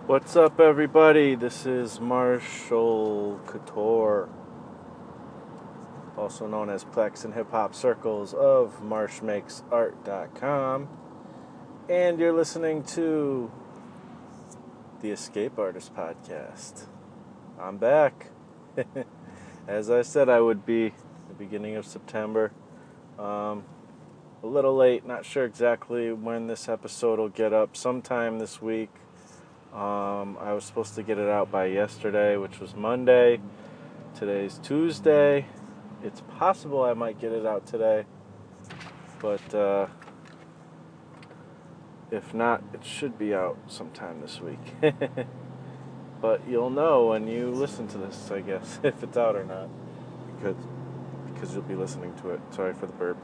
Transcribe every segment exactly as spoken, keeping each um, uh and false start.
What's up, everybody? This is Marshall Couture, also known as Plex in hip hop circles of marsh makes art dot com, and you're listening to the Escape Artist Podcast. I'm back. As I said I would be, the beginning of September. Um, a little late, not sure exactly when this episode will get up, sometime this week. Um, I was supposed to get it out by yesterday, which was Monday. Today's Tuesday. It's possible I might get it out today, but uh, if not, it should be out sometime this week. But you'll know when you listen to this, I guess, if it's out or not, because because you'll be listening to it. Sorry for the burp.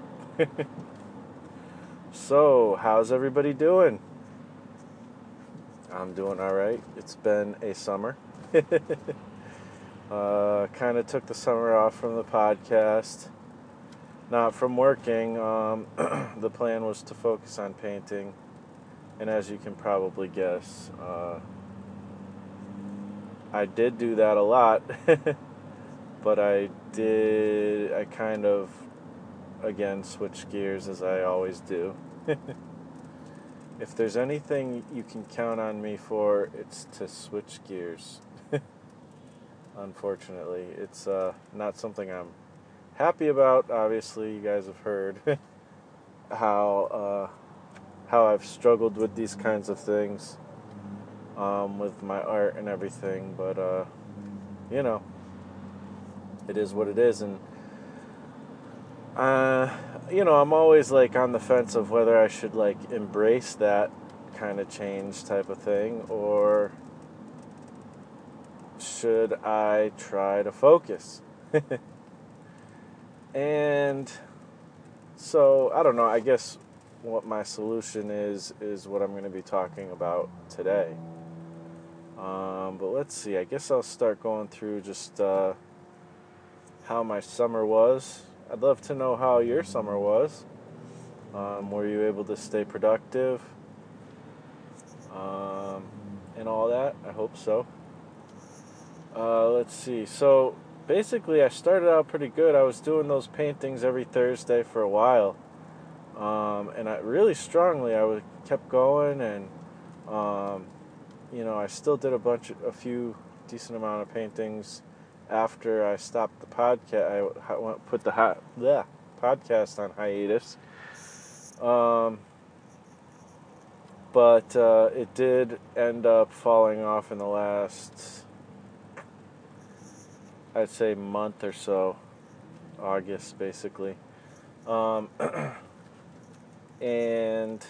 So, how's everybody doing? I'm doing all right. It's been a summer. uh, kind of took the summer off from the podcast. Not from working. Um, the plan was to focus on painting. And as you can probably guess, uh, I did do that a lot. But I did, I kind of, again, switched gears as I always do. If there's anything you can count on me for, it's to switch gears. Unfortunately, it's uh, not something I'm happy about. Obviously, you guys have heard how uh, how I've struggled with these kinds of things, um, with my art and everything. But uh, you know, it is what it is, and uh, you know, I'm always like on the fence of whether I should like embrace that kind of change type of thing, or should I try to focus? And so, I don't know, I guess what my solution is, is what I'm going to be talking about today. Um, but let's see, I guess I'll start going through just uh, how my summer was. I'd love to know how your summer was. Um, were you able to stay productive? Um, and all that? I hope so. Uh, let's see. So, basically, I started out pretty good. I was doing those paintings every Thursday for a while. Um, and I really strongly, I would, kept going, and, um, you know, I still did a bunch, of, a few decent amount of paintings after I stopped the podcast. I went, put the hi- bleh, podcast on hiatus. Um, but uh, it did end up falling off in the last, I'd say, month or so. August, basically. Um, and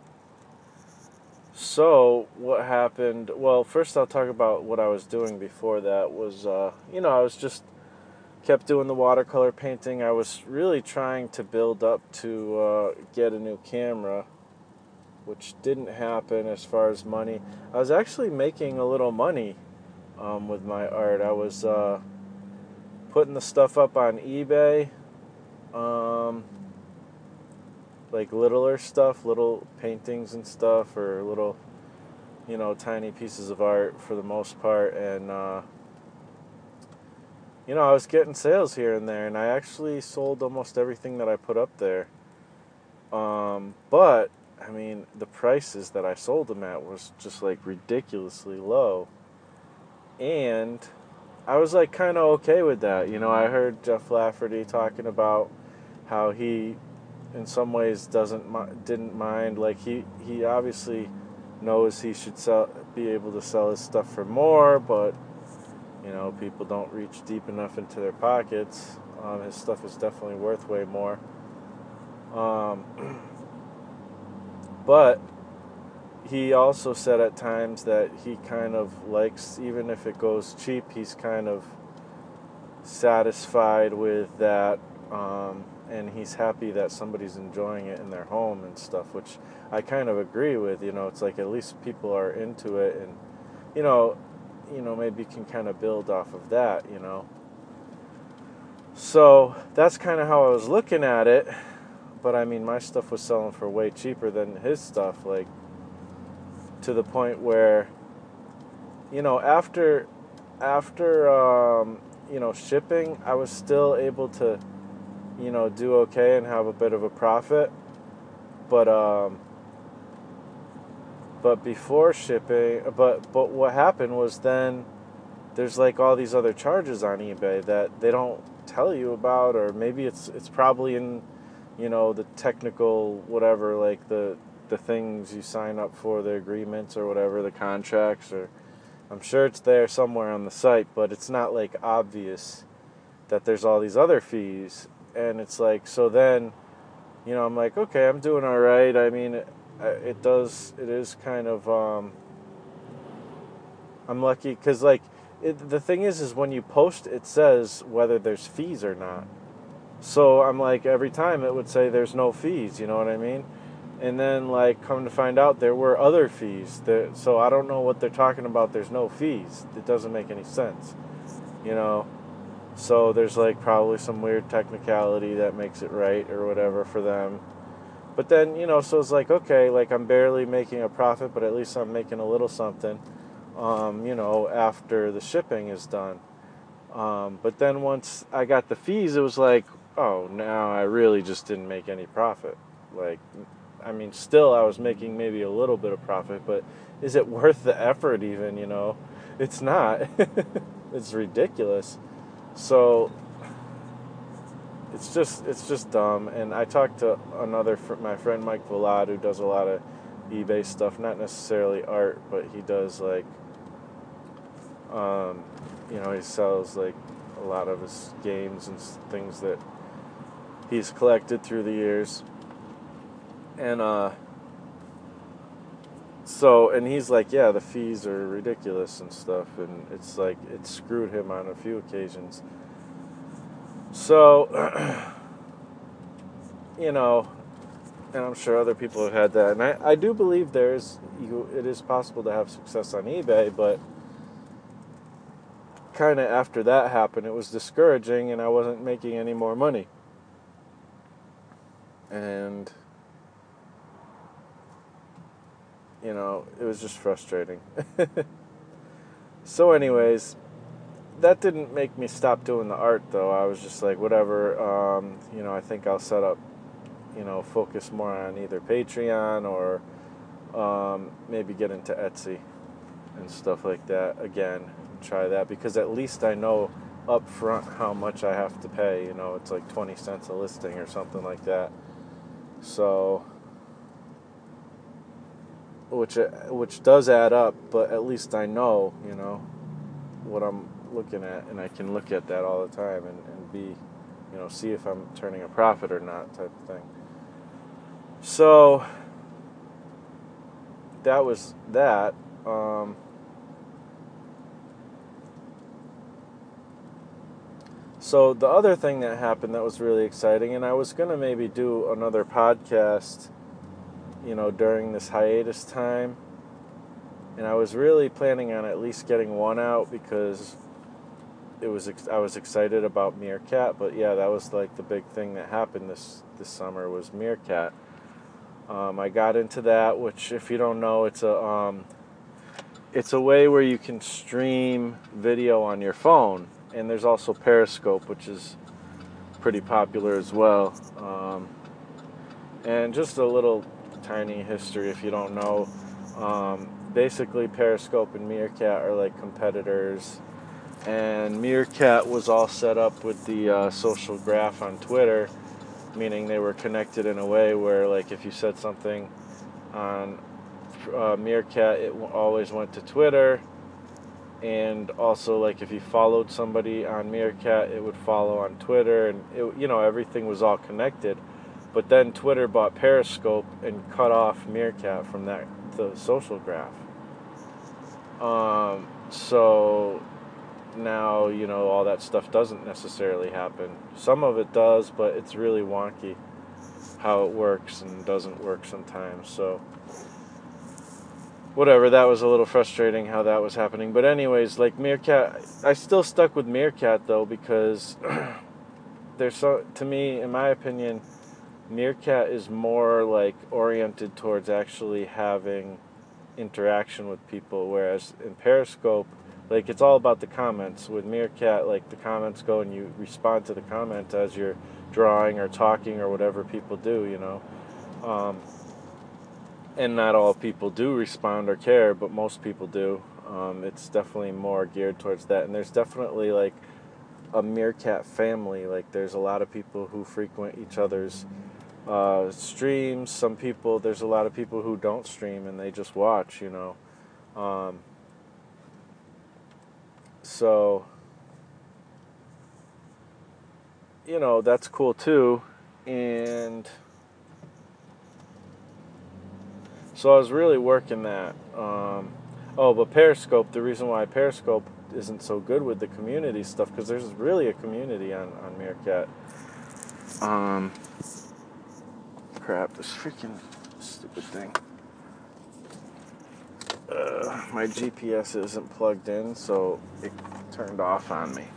so what happened, well, first I'll talk about what I was doing before that was, uh, you know, I was just kept doing the watercolor painting. I was really trying to build up to uh, get a new camera, which didn't happen as far as money. I was actually making a little money um, with my art. I was uh, putting the stuff up on eBay, um, like littler stuff, little paintings and stuff, or little, you know, tiny pieces of art for the most part, and uh, you know, I was getting sales here and there, and I actually sold almost everything that I put up there. Um, but I mean, the prices that I sold them at was just like ridiculously low, and I was like kind of okay with that. You know, I heard Jeff Lafferty talking about how he, in some ways, doesn't didn't mind. Like he, he obviously knows he should sell, be able to sell his stuff for more, but you know, people don't reach deep enough into their pockets. Um, his stuff is definitely worth way more. Um, but he also said at times that he kind of likes, even if it goes cheap, he's kind of satisfied with that, um, and he's happy that somebody's enjoying it in their home and stuff, which I kind of agree with. You know, it's like at least people are into it, and you know, you know, maybe you can kind of build off of that, you know. So that's kind of how I was looking at it. But I mean, my stuff was selling for way cheaper than his stuff, like to the point where you know, after after um, you know, shipping, I was still able to, you know, do okay and have a bit of a profit. But um, but before shipping, but but what happened was then there's like all these other charges on eBay that they don't tell you about, or maybe it's it's probably in, you know, the technical whatever, like the the things you sign up for, the agreements or whatever, the contracts, or I'm sure it's there somewhere on the site, but it's not like obvious that there's all these other fees. And it's like, so then, you know, I'm like, okay, I'm doing all right. I mean, it, it does, it is kind of, um, I'm lucky because, like, it, the thing is, is when you post, it says whether there's fees or not. So I'm like, every time it would say there's no fees, you know what I mean? And then, like, come to find out there were other fees. That, so I don't know what they're talking about. There's no fees. It doesn't make any sense, you know? So there's, like, probably some weird technicality that makes it right or whatever for them. But then, you know, so it's like, okay, like, I'm barely making a profit, but at least I'm making a little something, um, you know, after the shipping is done. Um, but then once I got the fees, it was like, oh, now I really just didn't make any profit. Like, I mean, still I was making maybe a little bit of profit, but is it worth the effort even, you know? It's not. It's ridiculous. So it's just it's just dumb. And I talked to another fr- my friend Mike Vlad, who does a lot of eBay stuff, not necessarily art, but he does like um, you know, he sells like a lot of his games and things that he's collected through the years. And uh so and he's like, yeah, the fees are ridiculous and stuff, and it's like it screwed him on a few occasions. So you know, and I'm sure other people have had that. And I, I do believe there's you it is possible to have success on eBay, but kind of after that happened, it was discouraging, and I wasn't making any more money. And you know, it was just frustrating. So anyways, that didn't make me stop doing the art, though. I was just like, whatever, um, you know, I think I'll set up, you know, focus more on either Patreon or um, maybe get into Etsy and stuff like that again. Try that, because at least I know up front how much I have to pay. You know, it's like twenty cents a listing or something like that. So, which which does add up, but at least I know, you know, what I'm looking at, and I can look at that all the time and, and be, you know, see if I'm turning a profit or not, type of thing. So that was that. Um, so the other thing that happened that was really exciting, and I was going to maybe do another podcast, you know, during this hiatus time, and I was really planning on at least getting one out because it was I was excited about Meerkat. But yeah, that was like the big thing that happened this this summer was Meerkat. Um, I got into that, which, if you don't know, it's a um, it's a way where you can stream video on your phone, and there's also Periscope, which is pretty popular as well. Um, and just a little tiny history, if you don't know. Um, basically, Periscope and Meerkat are like competitors, and Meerkat was all set up with the uh, social graph on Twitter, meaning they were connected in a way where, like, if you said something on uh, Meerkat, it w- always went to Twitter, and also, like, if you followed somebody on Meerkat, it would follow on Twitter, and it, you know, everything was all connected. But then Twitter bought Periscope and cut off Meerkat from that the social graph. Um, so now, you know, all that stuff doesn't necessarily happen. Some of it does, but it's really wonky how it works and doesn't work sometimes. So whatever, that was a little frustrating how that was happening. But anyways, like Meerkat, I still stuck with Meerkat though, because there's so, to me, in my opinion, Meerkat is more like oriented towards actually having interaction with people, whereas in Periscope, like, it's all about the comments. With Meerkat, like, the comments go and you respond to the comment as you're drawing or talking or whatever people do, you know. Um, and not all people do respond or care, but most people do. Um, it's definitely more geared towards that, and there's definitely like a Meerkat family. Like, there's a lot of people who frequent each other's uh, streams. Some people, there's a lot of people who don't stream and they just watch, you know. Um, so, you know, that's cool too. And so I was really working that. Um, oh, but Periscope, the reason why Periscope isn't so good with the community stuff, because there's really a community on, on Meerkat. Um, crap, this freaking stupid thing. Uh, my G P S isn't plugged in, so it turned off on me.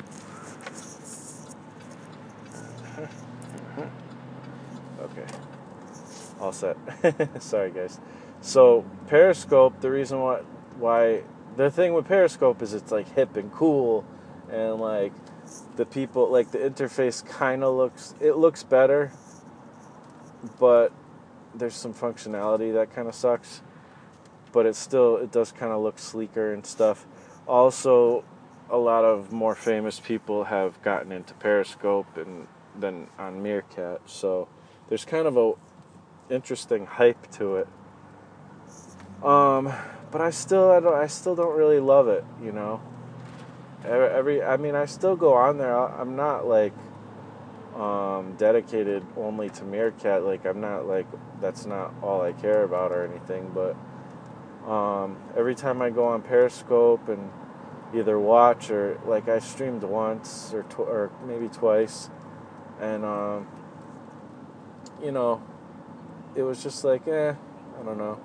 Okay, all set. Sorry, guys. So Periscope, the reason why, why the thing with Periscope is it's like hip and cool, and like the people, like the interface kind of looks, it looks better, but there's some functionality that kind of sucks. But it still, it does kind of look sleeker and stuff. Also, a lot of more famous people have gotten into Periscope and than on Meerkat, so there's kind of a interesting hype to it. Um, but I still, I don't, I still don't really love it, you know. Every, every I mean, I still go on there. I'm not like um, dedicated only to Meerkat. Like, I'm not like, that's not all I care about or anything, but. Um, every time I go on Periscope and either watch or, like, I streamed once or tw- or maybe twice, and um, you know, it was just like, eh, I don't know.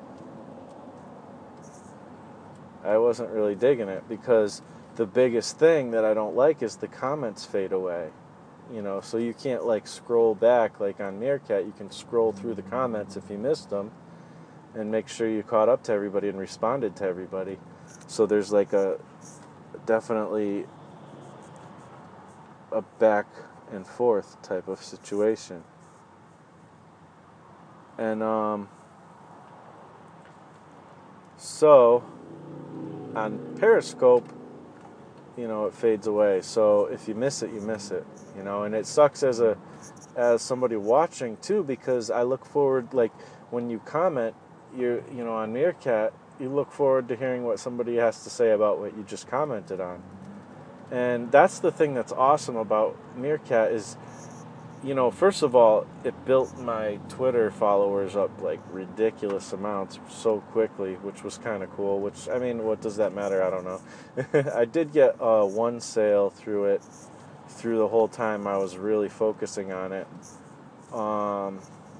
I wasn't really digging it, because the biggest thing that I don't like is the comments fade away. You know, so you can't like scroll back like on Meerkat. You can scroll through the comments if you missed them, and make sure you caught up to everybody and responded to everybody. So there's like a definitely a back and forth type of situation. And um, so on Periscope, you know, it fades away. So if you miss it, you miss it. You know, and it sucks as a as somebody watching too, because I look forward, like when you comment, you you know, on Meerkat, you look forward to hearing what somebody has to say about what you just commented on. And that's the thing that's awesome about Meerkat is, you know, first of all, it built my Twitter followers up like ridiculous amounts so quickly, which was kind of cool. Which, I mean, what does that matter? I don't know. I did get uh, one sale through it, through the whole time I was really focusing on it. Um,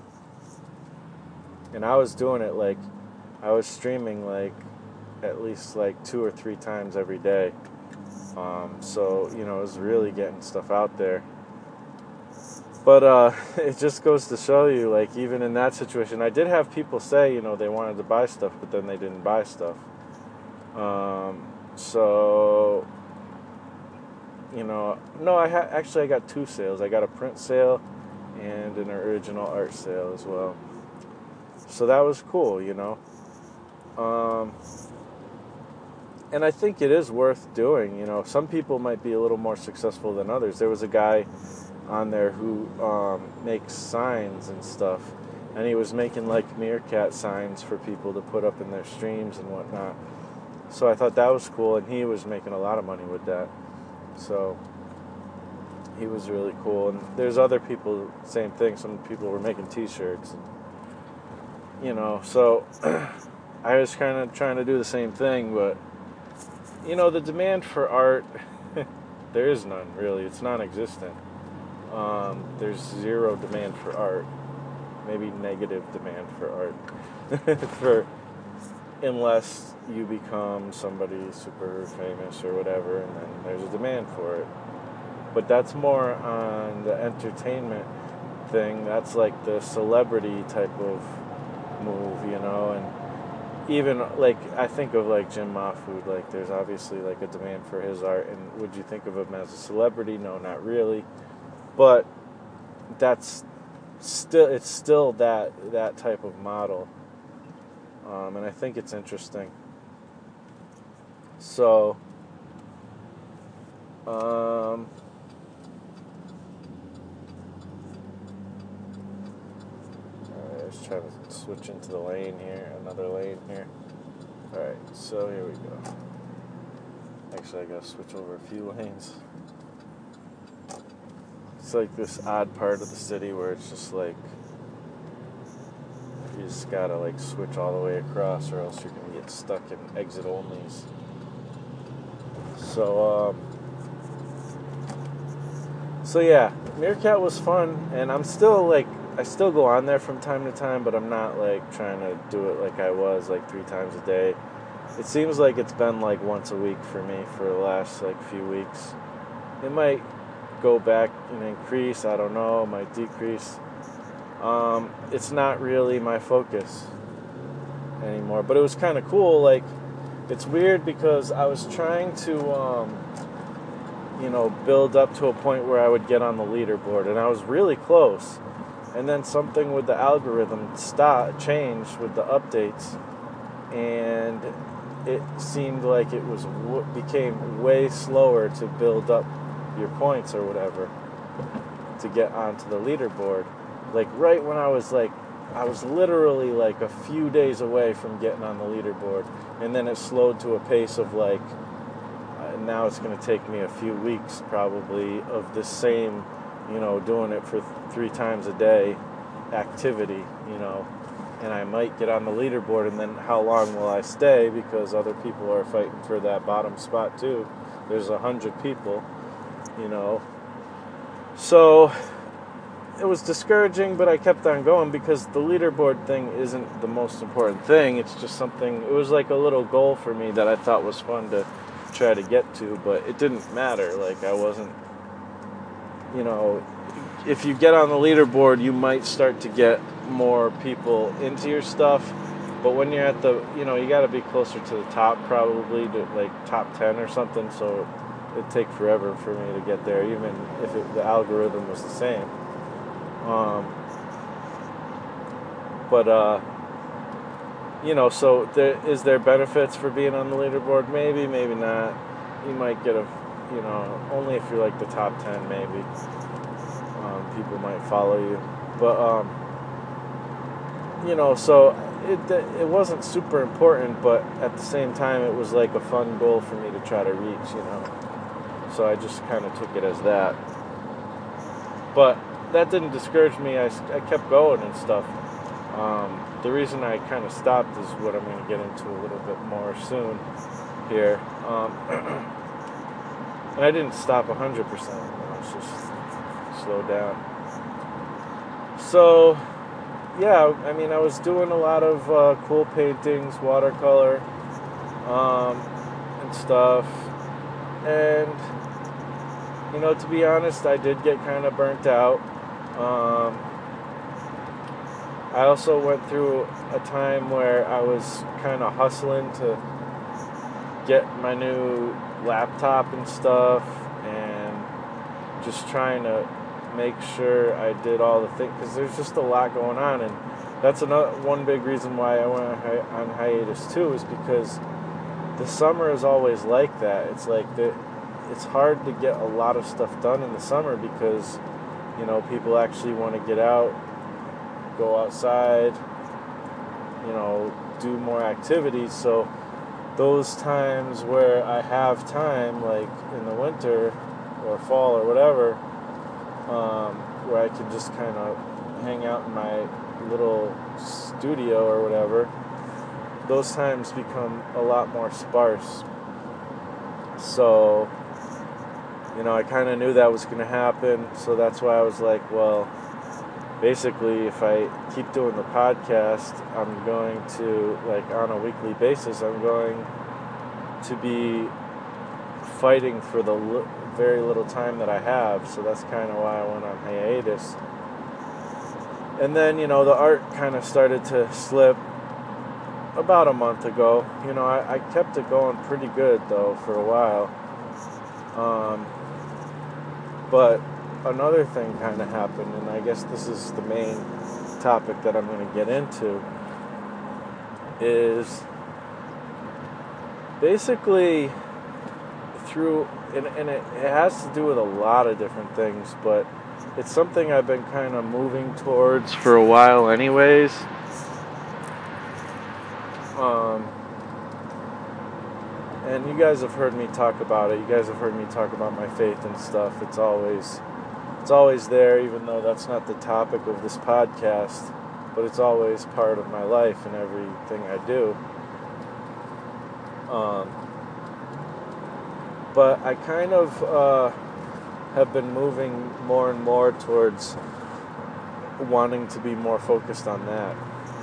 and I was doing it like, I was streaming like at least like two or three times every day. Um, so, you know, it was really getting stuff out there. But uh, it just goes to show you, like, even in that situation, I did have people say, you know, they wanted to buy stuff, but then they didn't buy stuff. Um, so, you know, no, I ha- actually I got two sales. I got a print sale and an original art sale as well. So that was cool, you know. Um, and I think it is worth doing, you know. Some people might be a little more successful than others. There was a guy on there who um, makes signs and stuff, and he was making like Meerkat signs for people to put up in their streams and whatnot. So I thought that was cool, and he was making a lot of money with that. So he was really cool. And there's other people, same thing. Some people were making T-shirts, and, you know. So I was kind of trying to do the same thing, but you know, the demand for art, there is none really. It's non-existent. Um, there's zero demand for art, maybe negative demand for art, for unless you become somebody super famous or whatever, and then there's a demand for it. But that's more on the entertainment thing. That's like the celebrity type of move, you know. And even like I think of like Jim Mahfood, like there's obviously like a demand for his art, and would you think of him as a celebrity? No, not really, but that's still it's still that that type of model, um, and I think it's interesting. So, um, alright, let's try to switch into the lane here, another lane here. Alright, so here we go. Actually, I gotta switch over a few lanes. It's like this odd part of the city where it's just like you just gotta like switch all the way across, or else you're gonna get stuck in exit onlys. So, um, so yeah, Meerkat was fun, and I'm still like I still go on there from time to time, but I'm not like trying to do it like I was like three times a day. It seems like it's been like once a week for me for the last like few weeks. It might go back and increase, I don't know, it might decrease. Um, it's not really my focus anymore, but it was kind of cool. Like, it's weird because I was trying to, um, you know, build up to a point where I would get on the leaderboard, and I was really close. And then something with the algorithm stopped, changed with the updates, and it seemed like it was became way slower to build up your points or whatever to get onto the leaderboard. Like right when I was like, I was literally like a few days away from getting on the leaderboard, and then it slowed to a pace of like, uh, now it's going to take me a few weeks probably of the same, you know, doing it for th- three times a day activity, you know. And I might get on the leaderboard, and then how long will I stay? Because other people are fighting for that bottom spot too. There's a hundred people, you know. So it was discouraging, but I kept on going because the leaderboard thing isn't the most important thing. It's just something, it was like a little goal for me that I thought was fun to try to get to, but it didn't matter. Like I wasn't, you know, if you get on the leaderboard, you might start to get more people into your stuff, but when you're at the, you know, you got to be closer to the top, probably to like top ten or something, so it'd take forever for me to get there, even if it, the algorithm was the same. Um, but uh, you know, so there, is there benefits for being on the leaderboard? Maybe, maybe not. You might get a, you know, only if you're like the top ten, maybe. Um, people might follow you, but um, you know, so it it wasn't super important, but at the same time, it was like a fun goal for me to try to reach, you know. So I just kind of took it as that. But that didn't discourage me. I, I kept going and stuff. Um, the reason I kind of stopped is what I'm going to get into a little bit more soon here. Um, and I didn't stop one hundred percent. I was just slowed down. So, yeah, I mean, I was doing a lot of uh, cool paintings, watercolor, um, and stuff. And, you know, to be honest, I did get kind of burnt out. Um, I also went through a time where I was kind of hustling to get my new laptop and stuff, and just trying to make sure I did all the things, because there's just a lot going on, and that's another one big reason why I went on, hi- on hiatus too, is because the summer is always like that. It's like the, it's hard to get a lot of stuff done in the summer because, you know, people actually want to get out, go outside, you know, do more activities. So those times where I have time, like in the winter or fall or whatever, um, where I can just kind of hang out in my little studio or whatever, those times become a lot more sparse. So, you know, I kind of knew that was going to happen, so that's why I was like, well, basically, if I keep doing the podcast, I'm going to, like, on a weekly basis, I'm going to be fighting for the li- very little time that I have, so that's kind of why I went on hiatus. And then, you know, the art kind of started to slip, about a month ago. You know, I, I kept it going pretty good though for a while. Um, but another thing kind of happened, and I guess this is the main topic that I'm going to get into, is basically through, and, and it, it has to do with a lot of different things, but it's something I've been kind of moving towards for a while anyways. Um, and you guys have heard me talk about it. You guys have heard me talk about my faith and stuff. It's always, it's always there, even though that's not the topic of this podcast, but it's always part of my life and everything I do. Um, but I kind of uh, have been moving more and more towards wanting to be more focused on that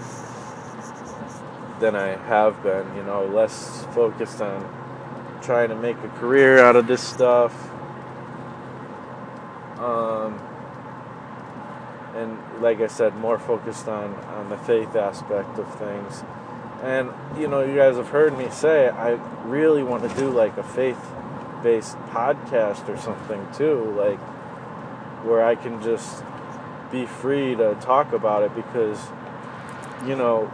than I have been, you know, less focused on trying to make a career out of this stuff. Um, and like I said, more focused on, on the faith aspect of things. And, you know, you guys have heard me say, I really want to do like a faith-based podcast or something too, like where I can just be free to talk about it, because, you know,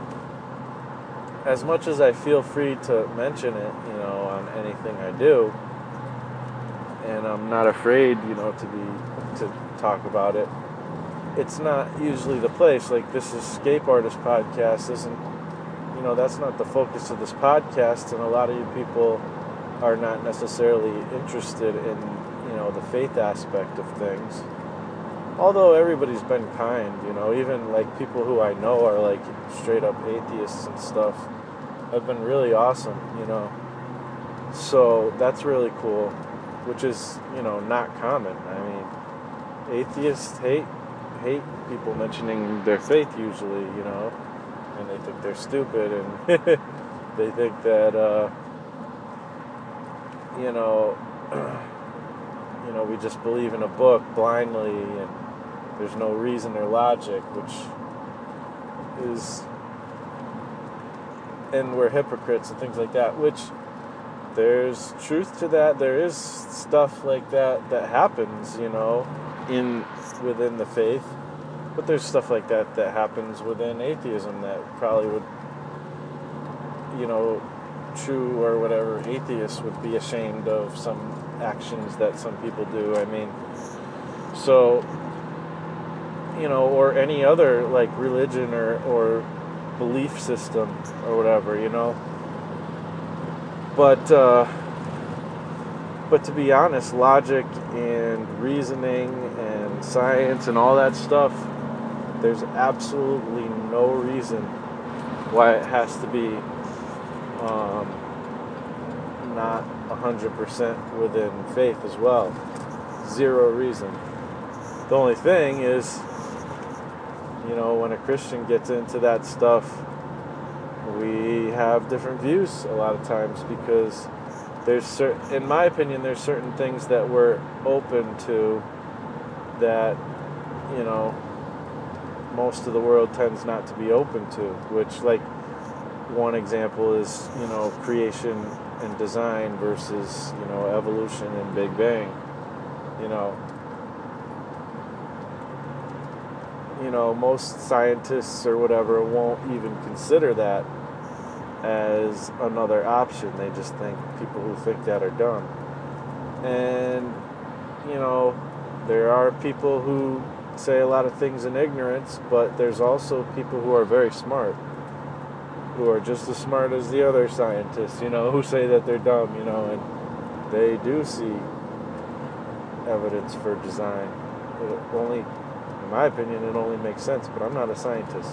as much as I feel free to mention it, you know, on anything I do, and I'm not afraid, you know, to be to talk about it, it's not usually the place. Like, this is Escape Artist Podcast, isn't, you know, that's not the focus of this podcast, and a lot of you people are not necessarily interested in, you know, the faith aspect of things. Although everybody's been kind, you know, even like people who I know are like straight up atheists and stuff have been really awesome, you know. So that's really cool, which is, you know, not common. I mean, atheists hate hate people mentioning their faith usually, you know, and they think they're stupid, and they think that, uh, you know, you know, we just believe in a book blindly, and there's no reason or logic, which is, and we're hypocrites and things like that, which there's truth to that. There is stuff like that that happens, you know, in within the faith, but there's stuff like that that happens within atheism that probably would, you know, true or whatever atheists would be ashamed of some actions that some people do. I mean, so, you know, or any other like religion or, or belief system or whatever, you know. But uh, but to be honest, logic and reasoning and science and all that stuff, there's absolutely no reason why it has to be um, not one hundred percent within faith as well. Zero reason. The only thing is, you know, when a Christian gets into that stuff, we have different views a lot of times, because there's certain, in my opinion, there's certain things that we're open to that, you know, most of the world tends not to be open to, which, like, one example is, you know, creation and design versus, you know, evolution and Big Bang. You know, you know, most scientists or whatever won't even consider that as another option. They just think people who think that are dumb. And, you know, there are people who say a lot of things in ignorance, but there's also people who are very smart, who are just as smart as the other scientists, you know, who say that they're dumb, you know, and they do see evidence for design. It only, in my opinion, it only makes sense, but I'm not a scientist.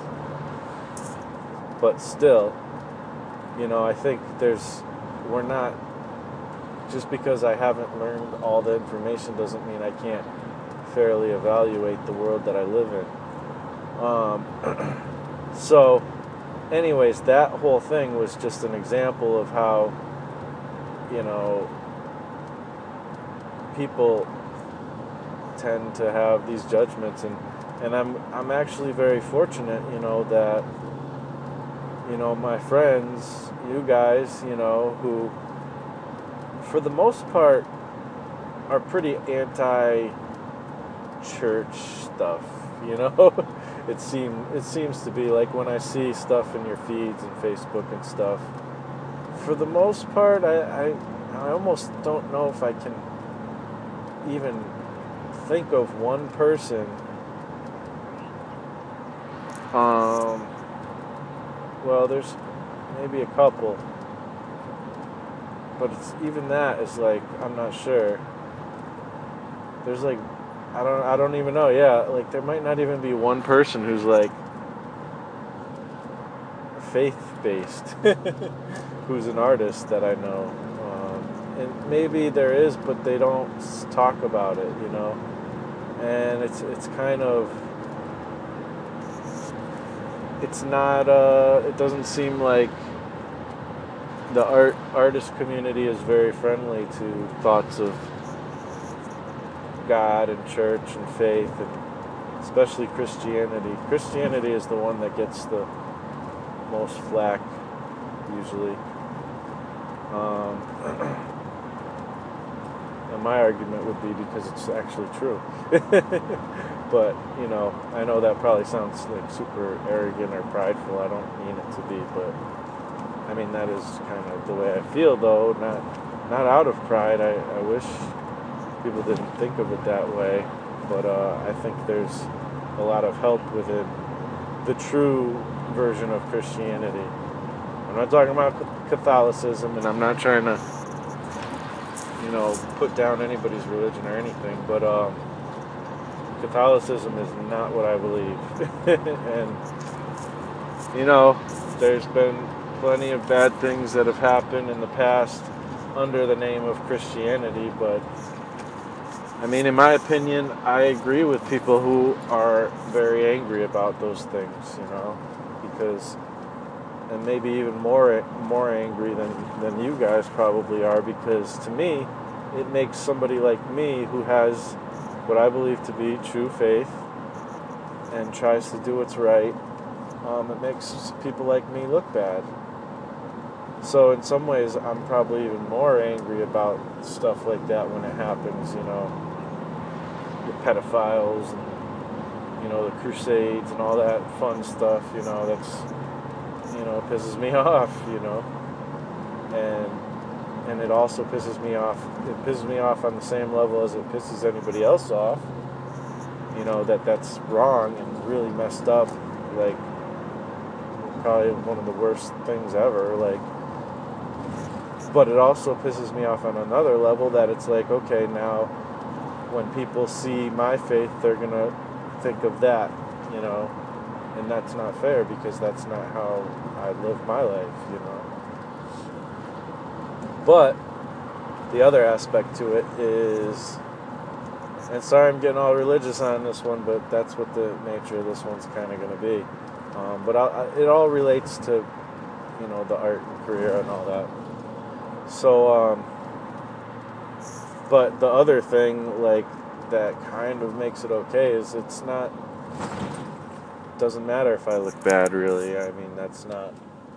But still, you know, I think there's, we're not, just because I haven't learned all the information doesn't mean I can't fairly evaluate the world that I live in. Um, so, anyways, that whole thing was just an example of how, you know, people tend to have these judgments, and, and I'm I'm actually very fortunate, you know, that, you know, my friends, you guys, you know, who for the most part are pretty anti-church stuff, you know. it seem it seems to be like when I see stuff in your feeds and Facebook and stuff. For the most part, I I, I almost don't know if I can even think of one person. Um, well, there's maybe a couple, but it's even that is like I'm not sure. There's like I don't I don't even know. Yeah, like there might not even be one person who's like faith-based, who's an artist that I know. Um, and maybe there is, but they don't talk about it, you know. And it's it's kind of it's not uh it doesn't seem like the art artist community is very friendly to thoughts of God and church and faith, and especially Christianity. Christianity is the one that gets the most flack usually. Um, and my argument would be because it's actually true. But, you know, I know that probably sounds like super arrogant or prideful. I don't mean it to be, but I mean, that is kind of the way I feel, though. Not not out of pride. I, I wish people didn't think of it that way. But uh, I think there's a lot of help within the true version of Christianity. I'm not talking about Catholicism, and I'm not trying to, you know, put down anybody's religion or anything, but um, Catholicism is not what I believe. And, you know, there's been plenty of bad things that have happened in the past under the name of Christianity, but I mean, in my opinion, I agree with people who are very angry about those things, you know, because, and maybe even more more angry than, than you guys probably are, because to me, it makes somebody like me who has what I believe to be true faith and tries to do what's right, um, it makes people like me look bad. So in some ways, I'm probably even more angry about stuff like that when it happens, you know, the pedophiles and, you know, the crusades and all that fun stuff, you know, that's, you know, pisses me off, you know, and, and it also pisses me off, it pisses me off on the same level as it pisses anybody else off, you know, that that's wrong and really messed up, like, probably one of the worst things ever, like, but it also pisses me off on another level that it's like, okay, now when people see my faith, they're going to think of that, you know, and that's not fair because that's not how I live my life, you know. But the other aspect to it is, and sorry I'm getting all religious on this one, but that's what the nature of this one's kind of going to be. Um, but I, it all relates to, you know, the art and career and all that. So, um, but the other thing, like, that kind of makes it okay is it's not, doesn't matter if I look bad, really. I mean, that's not,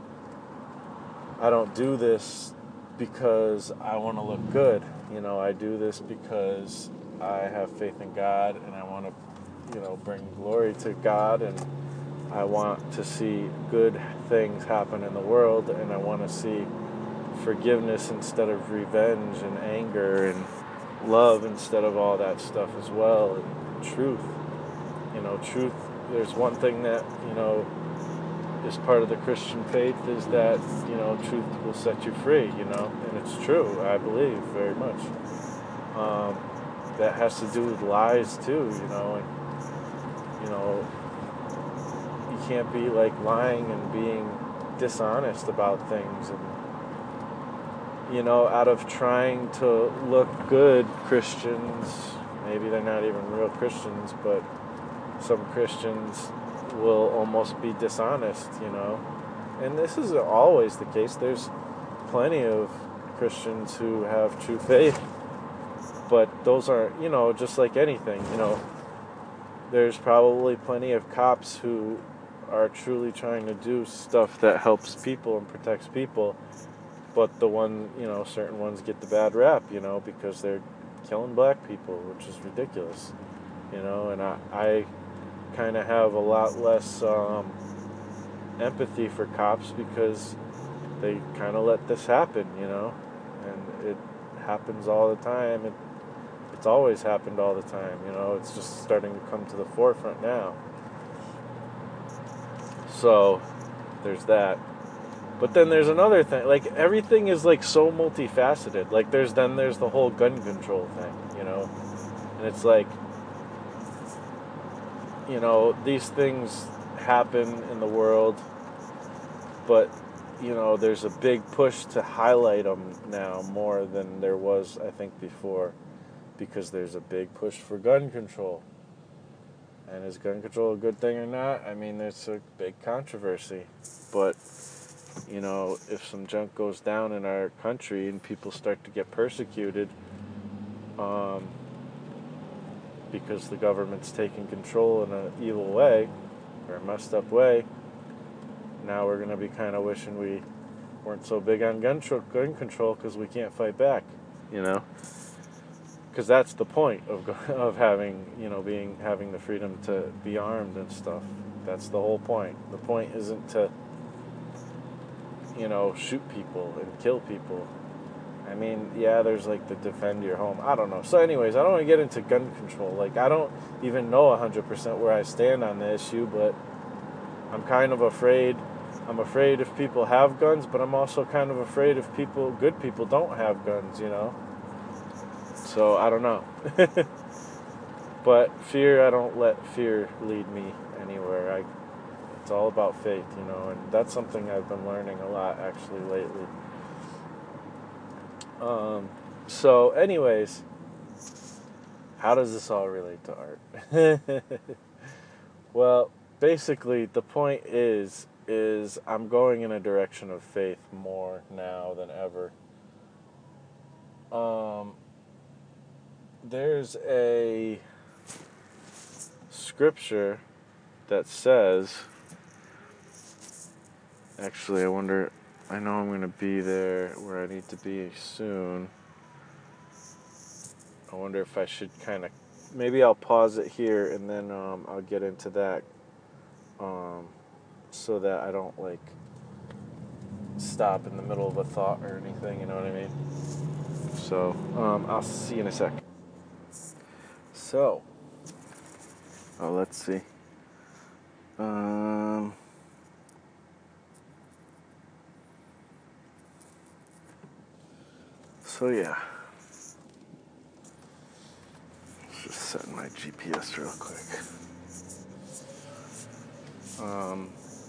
I don't do this because I want to look good. You know, I do this because I have faith in God and I want to, you know, bring glory to God, and I want to see good things happen in the world, and I want to see forgiveness instead of revenge, and anger and love instead of all that stuff as well, and truth. You know, truth, there's one thing that, you know, is part of the Christian faith is that, you know, truth will set you free, you know, and it's true, I believe, very much. Um, that has to do with lies too, you know, and, you know, you can't be like lying and being dishonest about things, and, you know, out of trying to look good, Christians, maybe they're not even real Christians, but some Christians will almost be dishonest, you know. And this is always the case. There's plenty of Christians who have true faith, but those aren't, you know, just like anything, you know. There's probably plenty of cops who are truly trying to do stuff that helps people and protects people, but the one, you know, certain ones get the bad rap, you know, because they're killing black people, which is ridiculous, you know, and I, I kind of have a lot less um, empathy for cops because they kind of let this happen, you know, and it happens all the time. It, it's always happened all the time, you know, it's just starting to come to the forefront now. So, there's that. But then there's another thing, like everything is like so multifaceted. Like there's then there's the whole gun control thing, you know, and it's like, you know, these things happen in the world, but you know, there's a big push to highlight them now more than there was, I think, before, because there's a big push for gun control. And is gun control a good thing or not? I mean, there's a big controversy, but you know, if some junk goes down in our country and people start to get persecuted um, because the government's taking control in an evil way or a messed up way, now we're going to be kind of wishing we weren't so big on gun, tr- gun control because we can't fight back, you know? Because that's the point of of having, you know, being having the freedom to be armed and stuff. That's the whole point. The point isn't to, you know, shoot people and kill people. I mean, yeah, there's like the defend your home. I don't know. So anyways, I don't want to get into gun control. Like, I don't even know one hundred percent where I stand on the issue, but I'm kind of afraid. I'm afraid if people have guns, but I'm also kind of afraid if people, good people, don't have guns, you know? So, I don't know. But fear, I don't let fear lead me anywhere. I It's all about faith, you know, and that's something I've been learning a lot, actually, lately. Um, so, anyways, how does this all relate to art? Well, basically, the point is, is I'm going in a direction of faith more now than ever. Um, there's a scripture that says, actually, I wonder, I know I'm going to be there where I need to be soon. I wonder if I should kind of, maybe I'll pause it here and then um, I'll get into that um, so that I don't, like, stop in the middle of a thought or anything, you know what I mean? So, um, I'll see you in a sec. So, oh, let's see. Um... So yeah, just setting my G P S real quick. Um,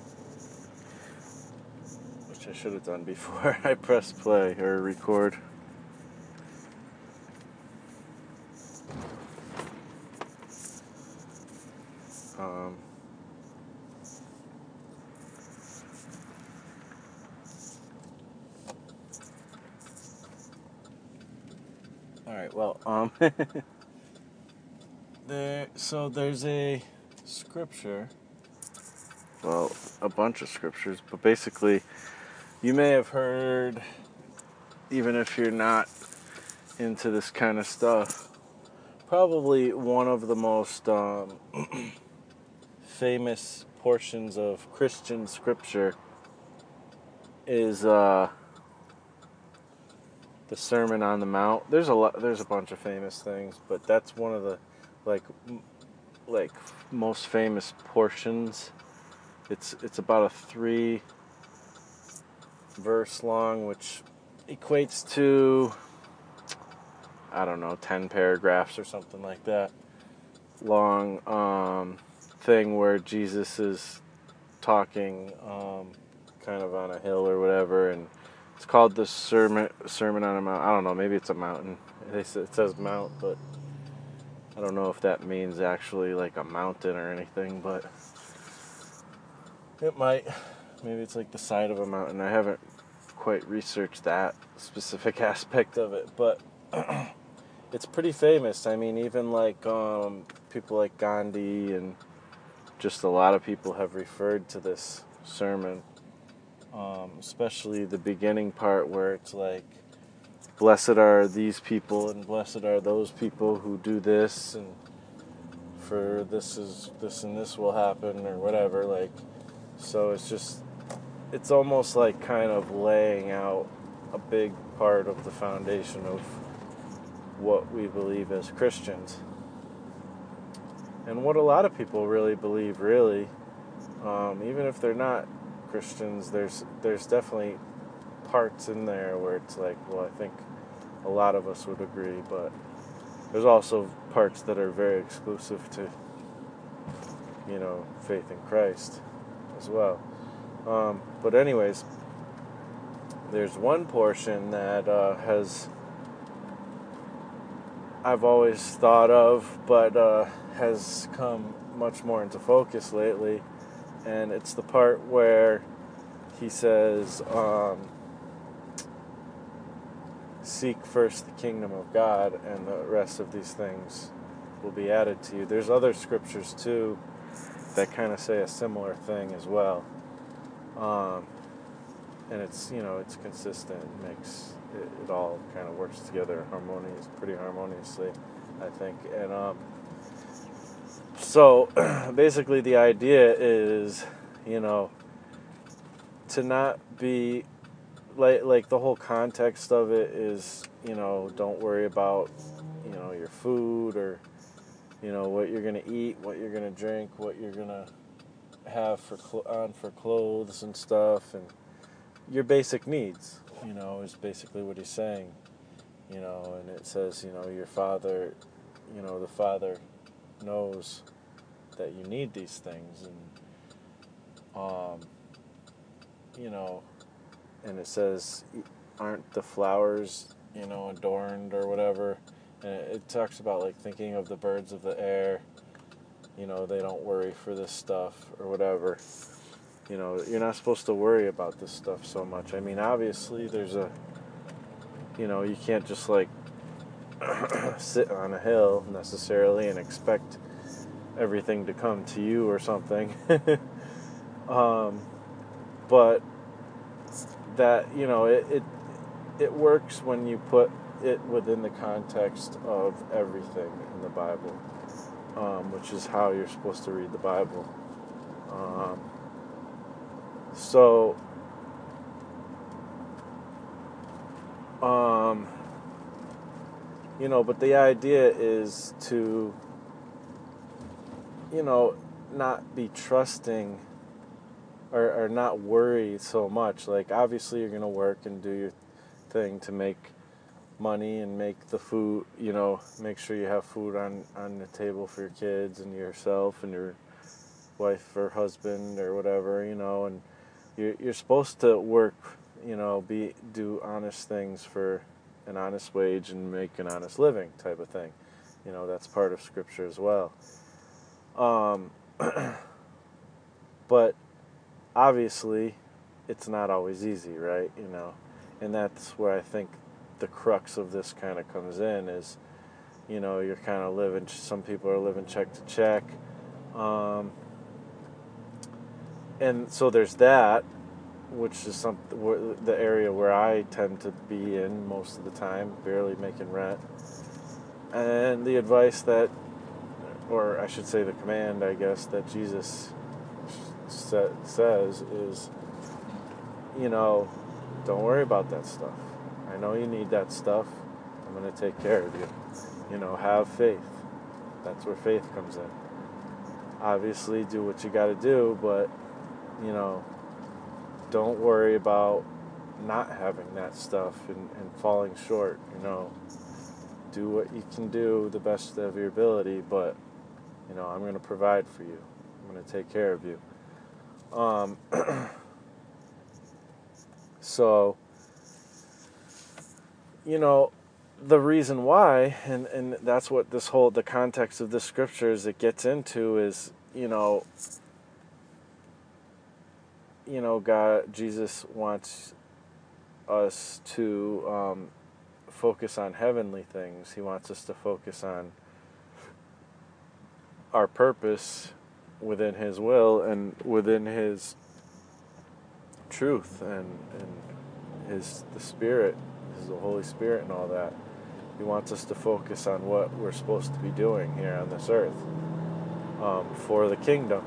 which I should have done before I press play or record. Um, all right. Well, um, there. So there's a scripture. Well, a bunch of scriptures, but basically, you may have heard, even if you're not into this kind of stuff, probably one of the most um, famous portions of Christian scripture is uh, the Sermon on the Mount. There's a lot. There's a bunch of famous things, but that's one of the like m- like most famous portions. It's it's about a three verse long, which equates to, I don't know, ten paragraphs or something like that. Long um, thing where Jesus is talking um, kind of on a hill or whatever, and it's called the Sermon Sermon on a Mount. I don't know, maybe it's a mountain. It says mount, but I don't know if that means actually like a mountain or anything, but it might. Maybe it's like the side of a mountain. I haven't quite researched that specific aspect of it, but it's pretty famous. I mean, even like um, people like Gandhi and just a lot of people have referred to this sermon, um, especially the beginning part where it's like, blessed are these people and blessed are those people who do this, and for this is this and this will happen or whatever. Like, so it's just, it's almost like kind of laying out a big part of the foundation of what we believe as Christians. And what a lot of people really believe, really, um, even if they're not Christians, there's there's definitely parts in there where it's like, well, I think a lot of us would agree, but there's also parts that are very exclusive to, you know, faith in Christ as well. Um, but anyways, there's one portion that uh, has I've always thought of, but uh, has come much more into focus lately, and it's the part where he says, um, seek first the kingdom of God, and the rest of these things will be added to you. There's other scriptures, too, that kind of say a similar thing as well. Um, and it's, you know, it's consistent. It makes, it, it all kind of works together harmonious, pretty harmoniously, I think. And um, so, basically the idea is, you know, to not be, like, like the whole context of it is, you know, don't worry about, you know, your food, or, you know, what you're going to eat, what you're going to drink, what you're going to have for cl- on for clothes and stuff, and your basic needs, you know, is basically what he's saying, you know. And it says, you know, your father, you know, the Father knows that you need these things, and, um, you know, and it says, aren't the flowers, you know, adorned or whatever, and it, it talks about, like, thinking of the birds of the air, you know, they don't worry for this stuff or whatever. You know, you're not supposed to worry about this stuff so much. I mean, obviously, there's a, you know, you can't just, like, sit on a hill necessarily and expect everything to come to you or something. um, but that, you know, it, it it works when you put it within the context of everything in the Bible, um, which is how you're supposed to read the Bible. Um, so, um, you know, but the idea is to, you know, not be trusting, or, or not worry so much. Like, obviously you're going to work and do your thing to make money and make the food, you know, make sure you have food on, on the table for your kids and yourself and your wife or husband or whatever, you know, and you're, you're supposed to work, you know, be do honest things for an honest wage and make an honest living type of thing. You know, that's part of Scripture as well. Um, but obviously, it's not always easy, right? You know, and that's where I think the crux of this kind of comes in is, you know, you're kind of living, some people are living check to check. Um, and so there's that, which is some, the area where I tend to be in most of the time, barely making rent. And the advice that, or I should say the command, I guess, that Jesus sa- says is, you know, don't worry about that stuff. I know you need that stuff. I'm going to take care of you. You know, have faith. That's where faith comes in. Obviously, do what you got to do, but, you know, don't worry about not having that stuff and, and falling short. You know, do what you can do the best of your ability, but, you know, I'm going to provide for you. I'm going to take care of you. Um, so, you know, the reason why, and, and that's what this whole, the context of this scripture is it gets into is, you know, you know, God, Jesus wants us to um, focus on heavenly things. He wants us to focus on our purpose, within His will and within His truth and and His the Spirit, His the Holy Spirit and all that. He wants us to focus on what we're supposed to be doing here on this earth um, for the kingdom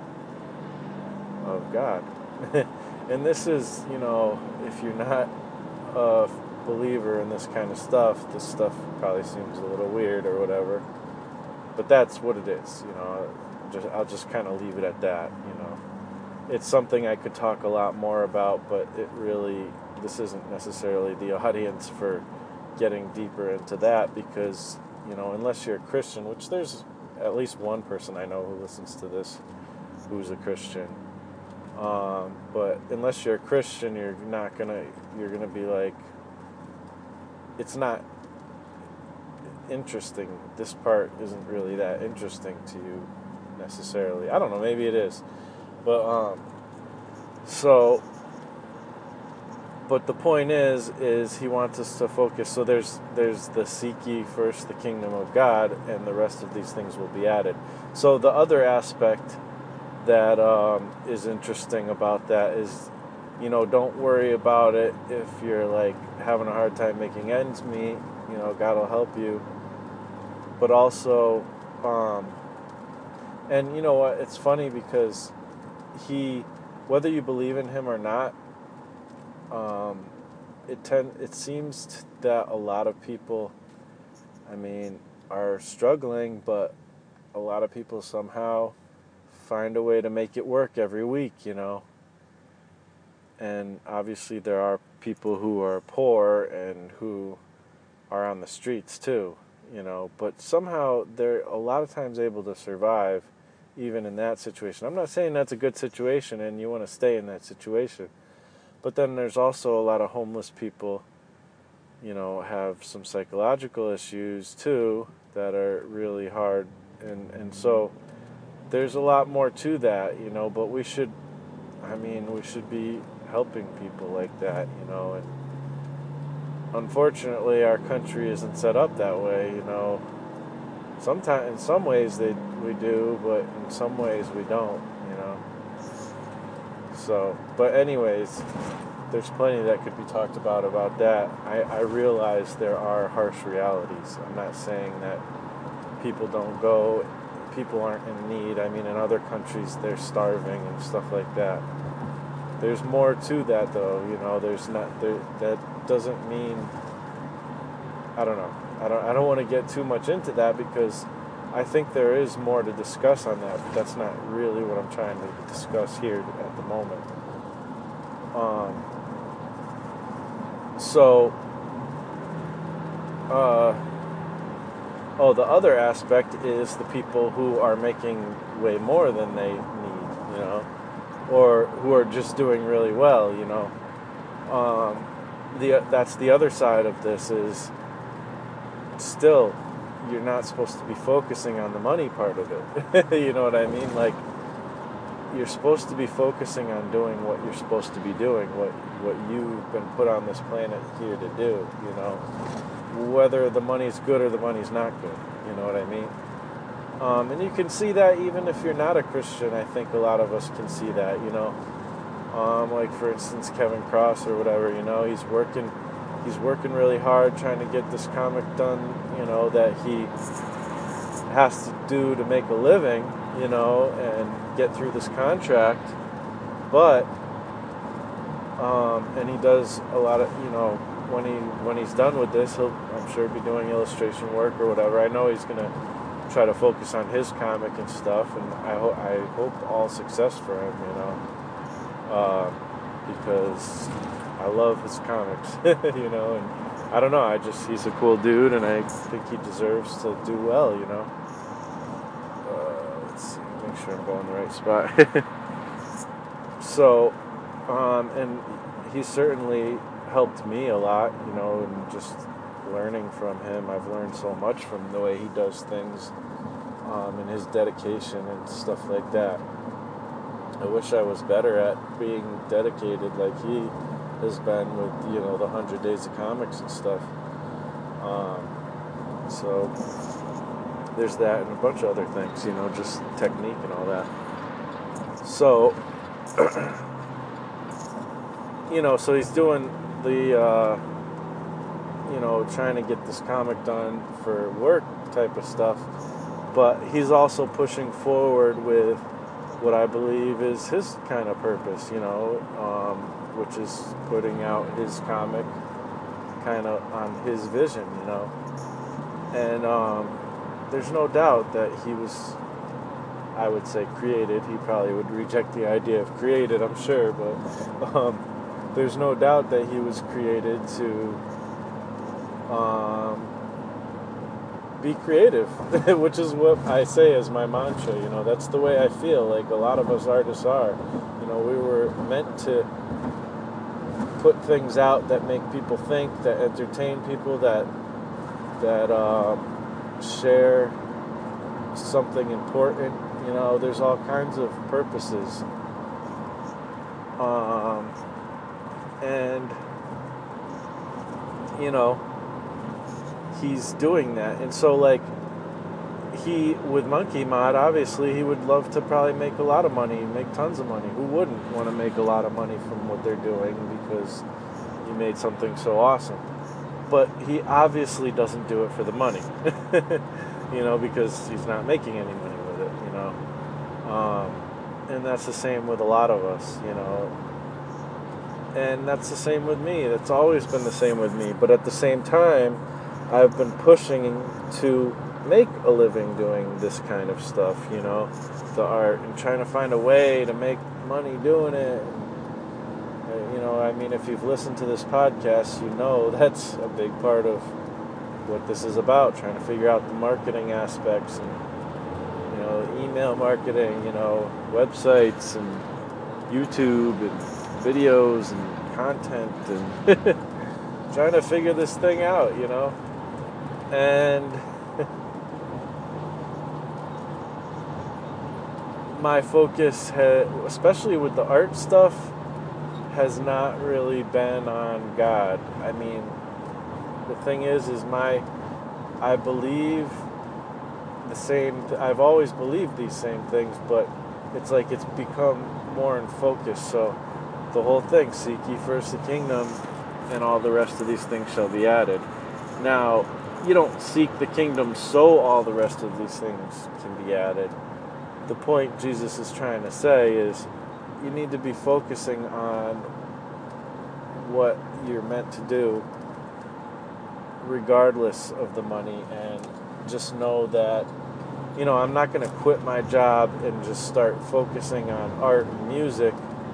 of God. And this is, you know, if you're not a believer in this kind of stuff, this stuff probably seems a little weird or whatever. But that's what it is, you know. Just I'll just kind of leave it at that, you know. It's something I could talk a lot more about, but it really, this isn't necessarily the audience for getting deeper into that because, you know, unless you're a Christian, which there's at least one person I know who listens to this who's a Christian. Um, but unless you're a Christian, you're not gonna, you're gonna be like, it's not interesting. This part isn't really that interesting to you necessarily. I don't know, maybe it is. But, um, so, but the point is, is he wants us to focus. So there's, there's the seek ye first the kingdom of God, and the rest of these things will be added. So the other aspect that um, is interesting about that is, you know, don't worry about it if you're like having a hard time making ends meet. You know, God will help you. But also, um, and you know what? It's funny because he, whether you believe in him or not, um, it tend it seems t- that a lot of people, I mean, are struggling, but a lot of people somehow find a way to make it work every week, you know. And obviously there are people who are poor and who are on the streets too, you know, but somehow they're a lot of times able to survive even in that situation. I'm not saying that's a good situation and you want to stay in that situation, but then there's also a lot of homeless people, you know, have some psychological issues too that are really hard, and, and so there's a lot more to that, you know, but we should, I mean, we should be helping people like that, you know, and unfortunately our country isn't set up that way, you know. Sometimes, in some ways they we do, but in some ways we don't, you know. So, but anyways, there's plenty that could be talked about about that. I, I realize there are harsh realities. I'm not saying that people don't go, people aren't in need. I mean, in other countries they're starving and stuff like that. There's more to that, though. You know, there's not there. That doesn't mean. I don't know. I don't. I don't want to get too much into that because I think there is more to discuss on that. But that's not really what I'm trying to discuss here at the moment. Um. So. Uh. Oh, the other aspect is the people who are making way more than they need. You know. Or who are just doing really well, you know. Um, the that's the other side of this is still you're not supposed to be focusing on the money part of it. You know what I mean? Like you're supposed to be focusing on doing what you're supposed to be doing, what what you've been put on this planet here to do, you know. Whether the money's good or the money's not good, you know what I mean? Um, and you can see that even if you're not a Christian. I think a lot of us can see that, you know. Um, like, for instance, Kevin Cross or whatever, you know, he's working he's working really hard trying to get this comic done, you know, that he has to do to make a living, you know, and get through this contract. But, um, and he does a lot of, you know, when he when he's done with this, he'll, I'm sure, be doing illustration work or whatever. I know he's going to try to focus on his comic and stuff, and I hope I hope all success for him, you know, uh, because I love his comics, you know, and I don't know, I just he's a cool dude, and I think he deserves to do well, you know. Uh, let's see, make sure I'm going the right spot. So, um, and he certainly helped me a lot, you know, and just learning from him. I've learned so much from the way he does things, um, and his dedication and stuff like that. I wish I was better at being dedicated like he has been with, you know, the hundred days of comics and stuff. Um, so there's that and a bunch of other things, you know, just technique and all that. So, you know, so he's doing the, uh, you know, trying to get this comic done for work type of stuff, but he's also pushing forward with what I believe is his kind of purpose, you know, um, which is putting out his comic kind of on his vision, you know. And um, there's no doubt that he was, I would say, created. He probably would reject the idea of created, I'm sure, but um, there's no doubt that he was created to um, be creative, which is what I say as my mantra. You know, that's the way I feel like a lot of us artists are. You know, we were meant to put things out that make people think, that entertain people, that that um, share something important. You know, there's all kinds of purposes. Um, and, you know, he's doing that. And so, like, he, with Monkey Mod, obviously, he would love to probably make a lot of money, make tons of money. Who wouldn't want to make a lot of money from what they're doing because you made something so awesome? But he obviously doesn't do it for the money, you know, because he's not making any money with it, you know. Um, and that's the same with a lot of us, you know. And that's the same with me. That's always been the same with me. But at the same time, I've been pushing to make a living doing this kind of stuff, you know, the art, and trying to find a way to make money doing it. You know, I mean, if you've listened to this podcast, you know that's a big part of what this is about, trying to figure out the marketing aspects and, you know, email marketing, you know, websites and YouTube and videos and content and trying to figure this thing out, you know. And my focus, ha- especially with the art stuff, has not really been on God. I mean, the thing is, is my, I believe the same, I've always believed these same things, but it's like it's become more in focus. So the whole thing, seek ye first the kingdom, and all the rest of these things shall be added. Now, you don't seek the kingdom so all the rest of these things can be added. The point Jesus is trying to say is, you need to be focusing on what you're meant to do regardless of the money, and just know that, you know, I'm not going to quit my job and just start focusing on art and music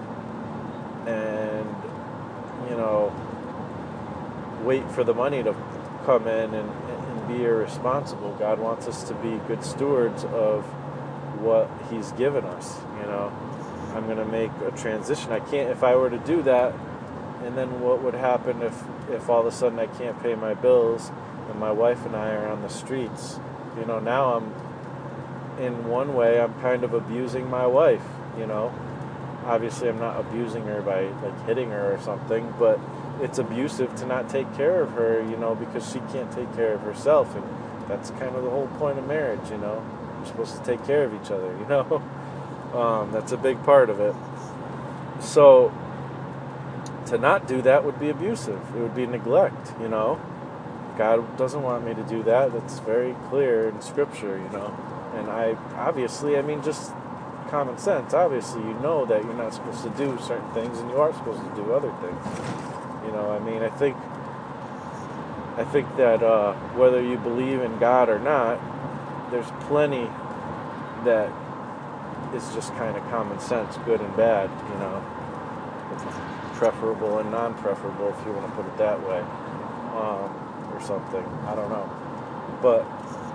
and, you know, wait for the money to come in and, and be irresponsible. God wants us to be good stewards of what he's given us, you know. I'm going to make a transition. I can't, if I were to do that, and then what would happen if, if all of a sudden I can't pay my bills and my wife and I are on the streets? You know, now I'm, in one way, I'm kind of abusing my wife, you know. Obviously, I'm not abusing her by, like, hitting her or something, but it's abusive to not take care of her, you know, because she can't take care of herself, and that's kind of the whole point of marriage, you know. You're supposed to take care of each other, you know. Um, that's a big part of it. So to not do that would be abusive. It would be neglect, you know. God doesn't want me to do that. That's very clear in Scripture, you know. And I, obviously, I mean, just common sense. Obviously, you know that you're not supposed to do certain things, and you are supposed to do other things. You know, I mean, I think, I think that uh, whether you believe in God or not, there's plenty that is just kind of common sense, good and bad, you know, preferable and non-preferable, if you want to put it that way, um, or something. I don't know. But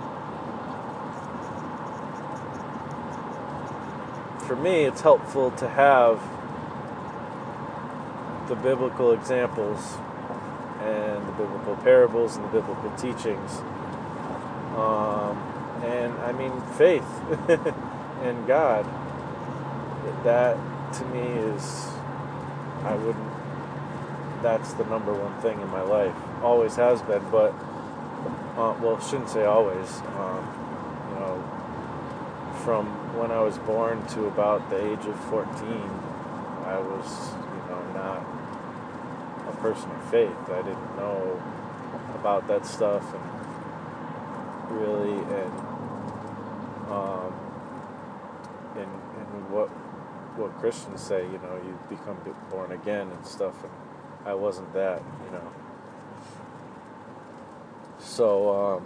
for me, it's helpful to have the biblical examples and the biblical parables and the biblical teachings. Um, and, I mean, faith in God. That, to me, is, I wouldn't, that's the number one thing in my life. Always has been, but, uh, well, I shouldn't say always. Um, you know, from when I was born to about the age of fourteen, I was, you know, not a person of faith. I didn't know about that stuff and really and um and, and what what Christians say, you know, you become born again and stuff, and I wasn't that, you know. So, um,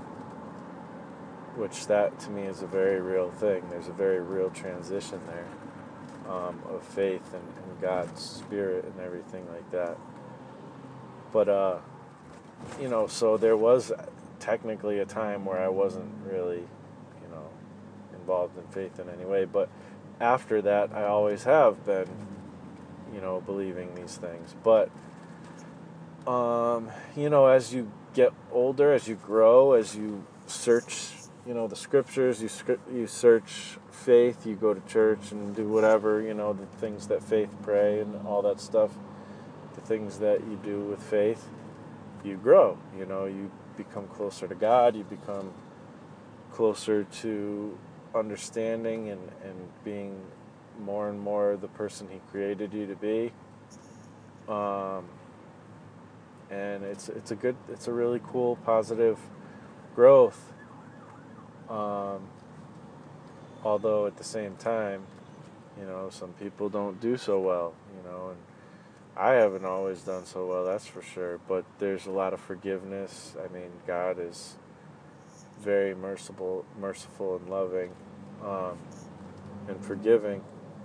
which that to me is a very real thing. There's a very real transition there um, of faith and, and God's Spirit and everything like that. But, uh, you know, so there was technically a time where I wasn't really, you know, involved in faith in any way. But after that, I always have been, you know, believing these things. But, um, you know, as you get older, as you grow, as you search, you know, the scriptures, you you search faith, you go to church and do whatever, you know, the things that faith pray and all that stuff, the things that you do with faith, you grow, you know, you become closer to God, you become closer to understanding and, and being more and more the person He created you to be. Um, and it's it's a good, it's a really cool, positive growth. Um, although at the same time, you know, some people don't do so well, you know, and I haven't always done so well, that's for sure. But there's a lot of forgiveness. I mean, God is very merciful, merciful and loving, um, and forgiving.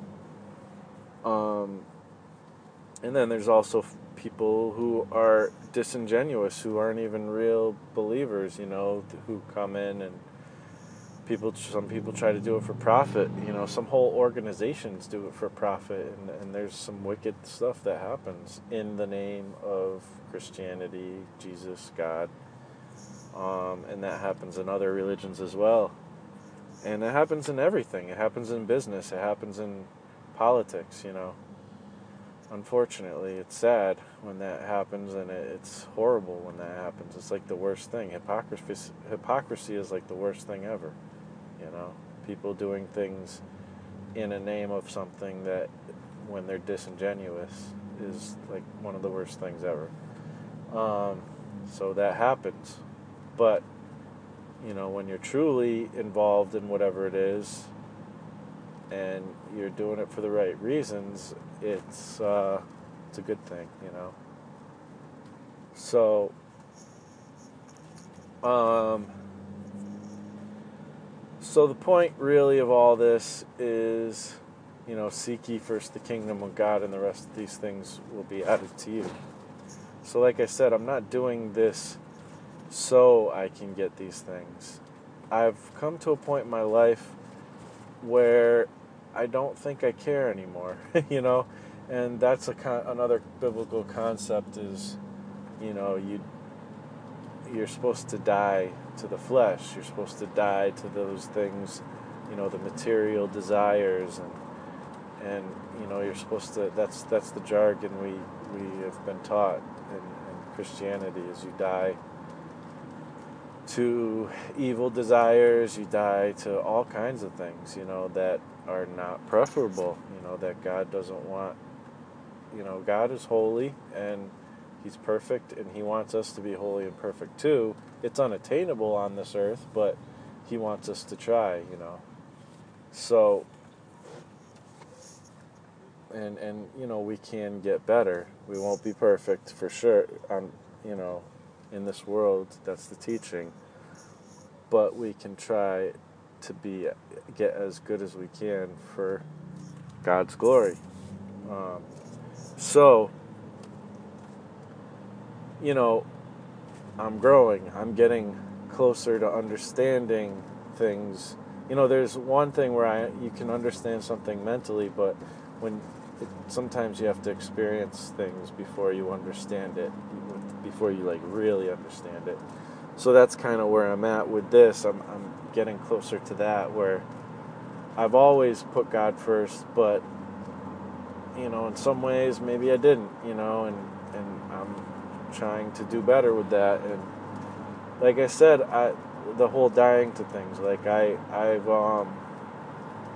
Um, and then there's also f- people who are disingenuous, who aren't even real believers, you know, th- who come in and people. Some people try to do it for profit. You know, some whole organizations do it for profit, and, and there's some wicked stuff that happens in the name of Christianity, Jesus, God. Um, and that happens in other religions as well. And it happens in everything. It happens in business. It happens in politics, you know. Unfortunately, it's sad when that happens, and it, it's horrible when that happens. It's like the worst thing. Hypocrisy, hypocrisy is like the worst thing ever, you know. People doing things in a name of something that, when they're disingenuous, is like one of the worst things ever. Um, so that happens. But, you know, when you're truly involved in whatever it is and you're doing it for the right reasons, it's uh, it's a good thing, you know. So, um, so the point really of all this is, you know, seek ye first the kingdom of God, and the rest of these things will be added to you. So like I said, I'm not doing this so I can get these things. I've come to a point in my life where I don't think I care anymore, you know, and that's a con- another biblical concept is, you know, you you're supposed to die to the flesh. You're supposed to die to those things, you know, the material desires, and and you know, you're supposed to. That's that's the jargon we we have been taught in, in Christianity is you die to evil desires, you die to all kinds of things, you know, that are not preferable, you know, that God doesn't want. You know, God is holy and He's perfect, and He wants us to be holy and perfect too. It's unattainable on this earth, but He wants us to try, you know. So, and and you know, we can get better. We won't be perfect for sure. On you know, in this world, that's the teaching. But we can try to be get as good as we can for God's glory. Um, so, you know, I'm growing. I'm getting closer to understanding things. You know, there's one thing where I you can understand something mentally, but when it, sometimes you have to experience things before you understand it, before you like really understand it. So that's kind of where I'm at with this. I'm I'm getting closer to that, where I've always put God first, but you know, in some ways maybe I didn't, you know, and and I'm trying to do better with that. And like I said, I the whole dying to things, like I I've um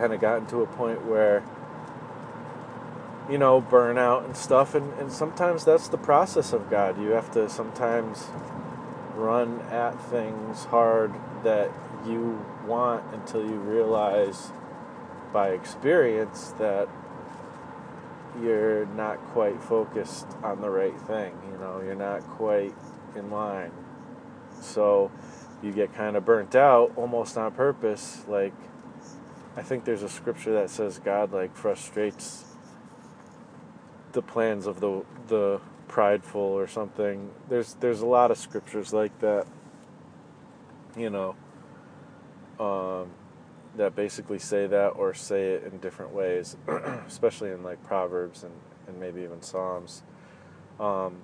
kind of gotten to a point where, you know, burnout and stuff, and, and sometimes that's the process of God. You have to sometimes run at things hard that you want until you realize by experience that you're not quite focused on the right thing. You know, you're not quite in line. So you get kind of burnt out almost on purpose. Like, I think there's a scripture that says God like frustrates the plans of the the prideful or something. There's there's a lot of scriptures like that, you know, um, that basically say that or say it in different ways, especially in like Proverbs and, and maybe even Psalms. Um,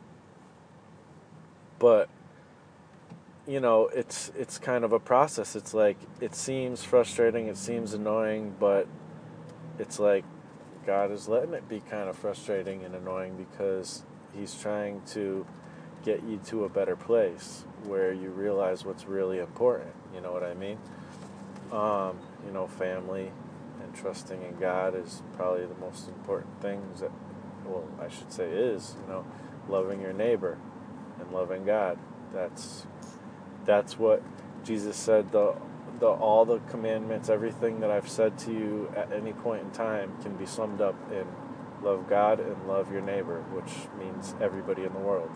but you know, it's it's kind of a process. It's like, it seems frustrating, it seems annoying, but it's like God is letting it be kind of frustrating and annoying because he's trying to get you to a better place where you realize what's really important. You know what I mean? Um, you know, family and trusting in God is probably the most important things that, well, I should say is, you know, loving your neighbor and loving God. That's that's what Jesus said. The the all the commandments, everything that I've said to you at any point in time can be summed up in love God and love your neighbor, which means everybody in the world.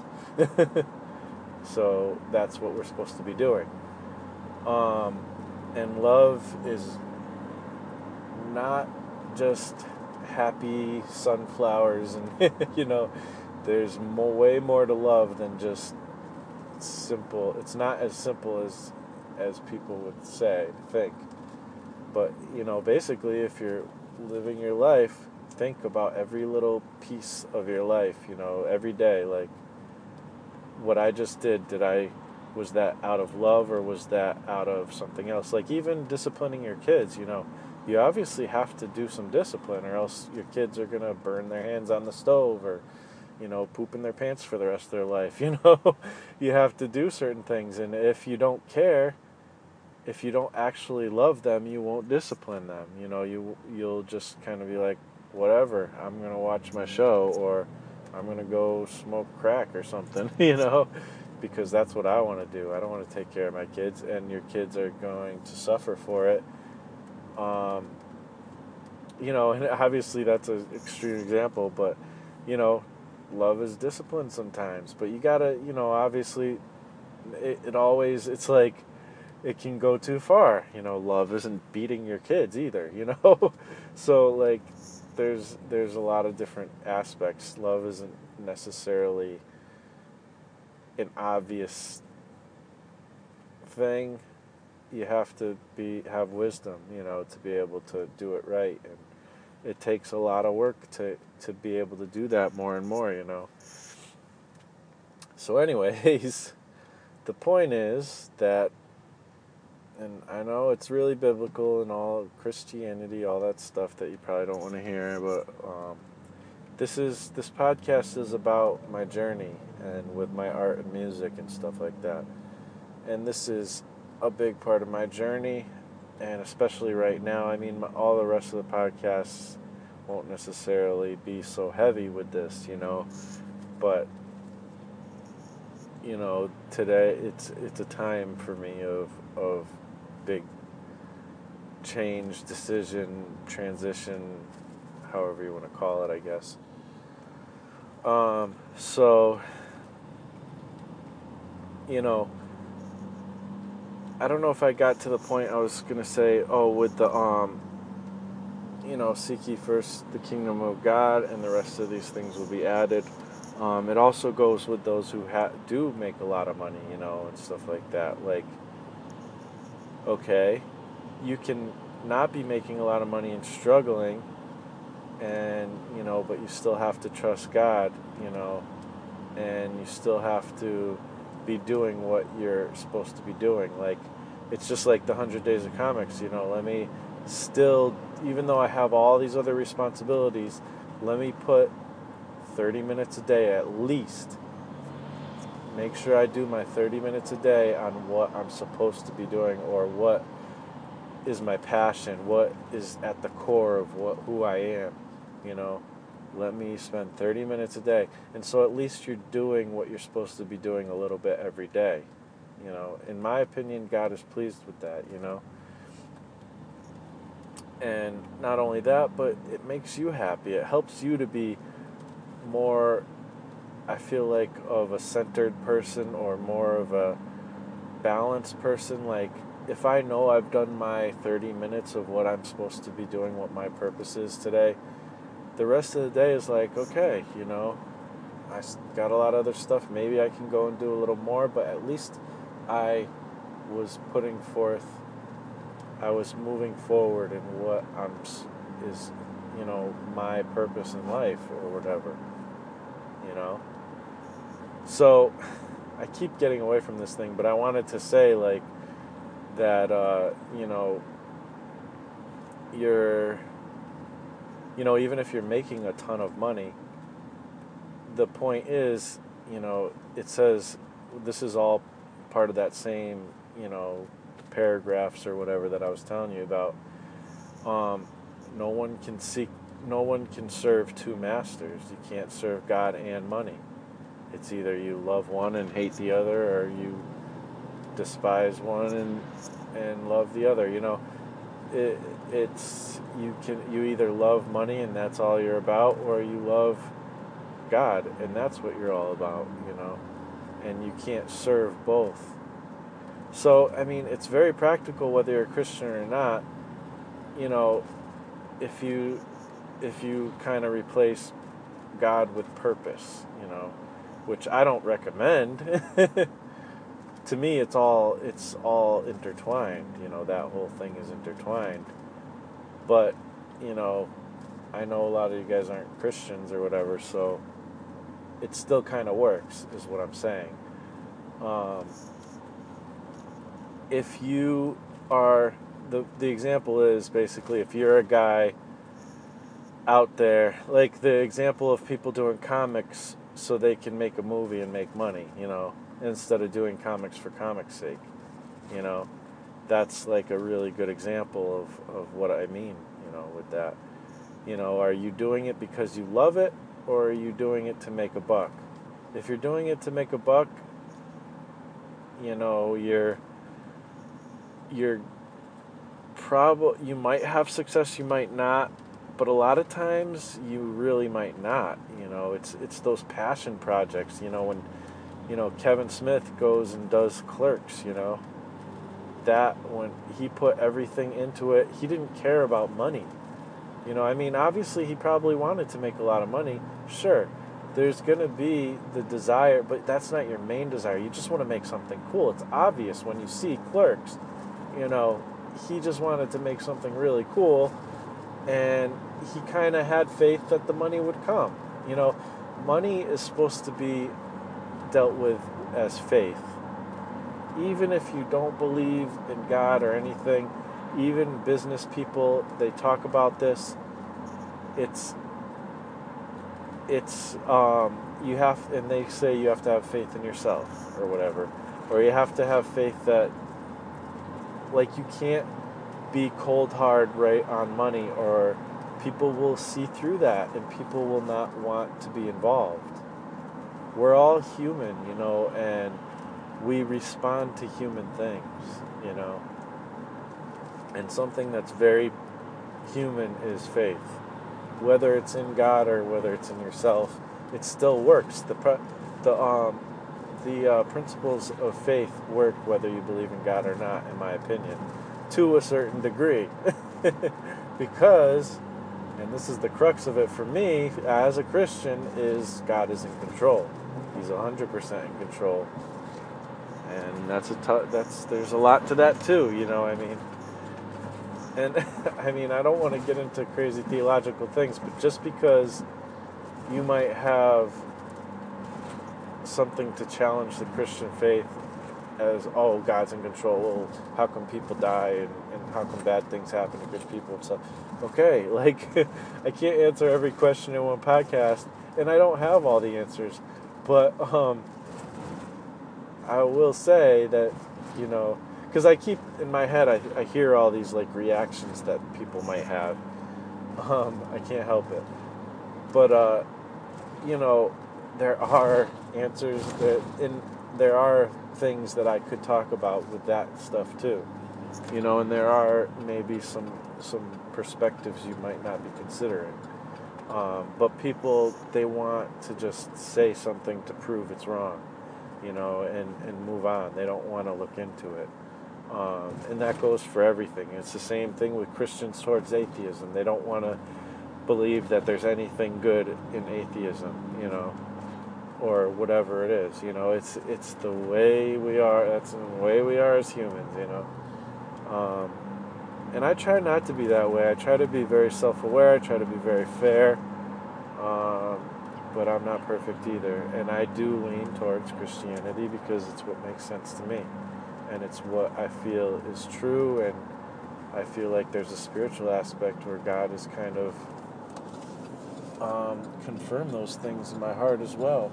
So that's what we're supposed to be doing. Um, and love is not just happy sunflowers and, you know, there's more, way more to love than just simple. It's not as simple as as people would say, think. But, you know, basically, if you're living your life, think about every little piece of your life, you know, every day. Like, what I just did, did I, was that out of love or was that out of something else? Like, even disciplining your kids, you know, you obviously have to do some discipline or else your kids are going to burn their hands on the stove or, you know, poop in their pants for the rest of their life. You know, you have to do certain things. And if you don't care, if you don't actually love them, you won't discipline them. You know, you, you'll just kind of be like, whatever, I'm going to watch my show or I'm going to go smoke crack or something, you know, because that's what I want to do. I don't want to take care of my kids, and your kids are going to suffer for it. Um, you know, and obviously that's an extreme example, but, you know, love is discipline sometimes. But you got to, you know, obviously it, it always, it's like, it can go too far. You know, love isn't beating your kids either, you know? So, like, there's there's a lot of different aspects. Love isn't necessarily an obvious thing. You have to be have wisdom, you know, to be able to do it right. And it takes a lot of work to, to be able to do that more and more, you know. So anyways, the point is that, and I know it's really biblical and all Christianity, all that stuff that you probably don't want to hear, but um, this is this podcast is about my journey and with my art and music and stuff like that. And this is a big part of my journey, and especially right now. I mean, all the rest of the podcasts won't necessarily be so heavy with this, you know, but you know, today it's it's a time for me of of big change, decision, transition, however you want to call it, I guess. Um, so, you know, I don't know if I got to the point I was going to say, oh, with the, um, you know, seek ye first the kingdom of God and the rest of these things will be added. Um, it also goes with those who ha- do make a lot of money, you know, and stuff like that. Like, okay, you can not be making a lot of money and struggling, and, you know, but you still have to trust God, you know, and you still have to be doing what you're supposed to be doing. Like, it's just like the one hundred Days of Comics, you know, let me still, even though I have all these other responsibilities, let me put thirty minutes a day at least. Make sure I do my thirty minutes a day on what I'm supposed to be doing or what is my passion, what is at the core of what who I am, you know. Let me spend thirty minutes a day. And so at least you're doing what you're supposed to be doing a little bit every day. You know, in my opinion, God is pleased with that, you know. And not only that, but it makes you happy. It helps you to be more, I feel like, of a centered person or more of a balanced person. Like, if I know I've done my thirty minutes of what I'm supposed to be doing, what my purpose is today, the rest of the day is like, okay, you know, I got a lot of other stuff. Maybe I can go and do a little more, but at least I was putting forth, I was moving forward in what I'm, is, you know, my purpose in life or whatever, you know. So I keep getting away from this thing, but I wanted to say, like, that, uh, you know, you're, you know, even if you're making a ton of money, the point is, you know, it says, this is all part of that same, you know, paragraphs or whatever that I was telling you about. Um, no one can seek, no one can serve two masters. You can't serve God and money. It's either you love one and hate the other, or you despise one and and love the other. You know, it, it's you can you either love money and that's all you're about, or you love God and that's what you're all about. You know, and you can't serve both. So I mean, it's very practical whether you're a Christian or not. You know, if you if you kind of replace God with purpose, you know, which I don't recommend. To me, it's all it's all intertwined. You know, that whole thing is intertwined. But, you know, I know a lot of you guys aren't Christians or whatever, so it still kind of works, is what I'm saying. Um, if you are, the the example is basically if you're a guy out there, like the example of people doing comics so they can make a movie and make money, you know, instead of doing comics for comics' sake, you know, that's like a really good example of, of what I mean, you know, with that. You know, are you doing it because you love it, or are you doing it to make a buck? If you're doing it to make a buck, you know, you're, you're probably, you might have success, you might not, but a lot of times you really might not, you know, it's, it's those passion projects, you know, when, you know, Kevin Smith goes and does Clerks, you know, that when he put everything into it, he didn't care about money. You know, I mean, obviously he probably wanted to make a lot of money. Sure, there's going to be the desire, but that's not your main desire. You just want to make something cool. It's obvious when you see Clerks, you know, he just wanted to make something really cool, and he kind of had faith that the money would come. You know, money is supposed to be dealt with as faith. Even if you don't believe in God or anything, even business people, they talk about this. It's, it's, um, you have, and they say you have to have faith in yourself or whatever, or you have to have faith that, like, you can't be cold hard right on money, or people will see through that and people will not want to be involved. We're all human, you know, and we respond to human things, you know. And something that's very human is faith. Whether it's in God or whether it's in yourself, it still works. The the um the uh, principles of faith work whether you believe in God or not, in my opinion, to a certain degree. Because, and this is the crux of it for me as a Christian, is God is in control. He's one hundred percent in control. And that's a t- that's there's a lot to that too, you know, I mean. And I mean, I don't want to get into crazy theological things, but just because you might have something to challenge the Christian faith as, oh, God's in control, well, how come people die, and, and how come bad things happen to good people and stuff? Okay, like, I can't answer every question in one podcast, and I don't have all the answers, but um, I will say that, you know, because I keep in my head, I, I hear all these like reactions that people might have. Um, I can't help it. But, uh, you know, there are answers that, and there are things that I could talk about with that stuff too. You know, and there are maybe some some perspectives you might not be considering. Um, but people, they want to just say something to prove it's wrong, you know, and, and move on. They don't want to look into it. Um, and that goes for everything. It's the same thing with Christians towards atheism. They don't want to believe that there's anything good in atheism, you know, or whatever it is. You know, it's it's the way we are. That's the way we are as humans, you know. Um, and I try not to be that way. I try to be very self-aware. I try to be very fair. Um, but I'm not perfect either. And I do lean towards Christianity because it's what makes sense to me. And it's what I feel is true. And I feel like there's a spiritual aspect where God has kind of um, confirmed those things in my heart as well.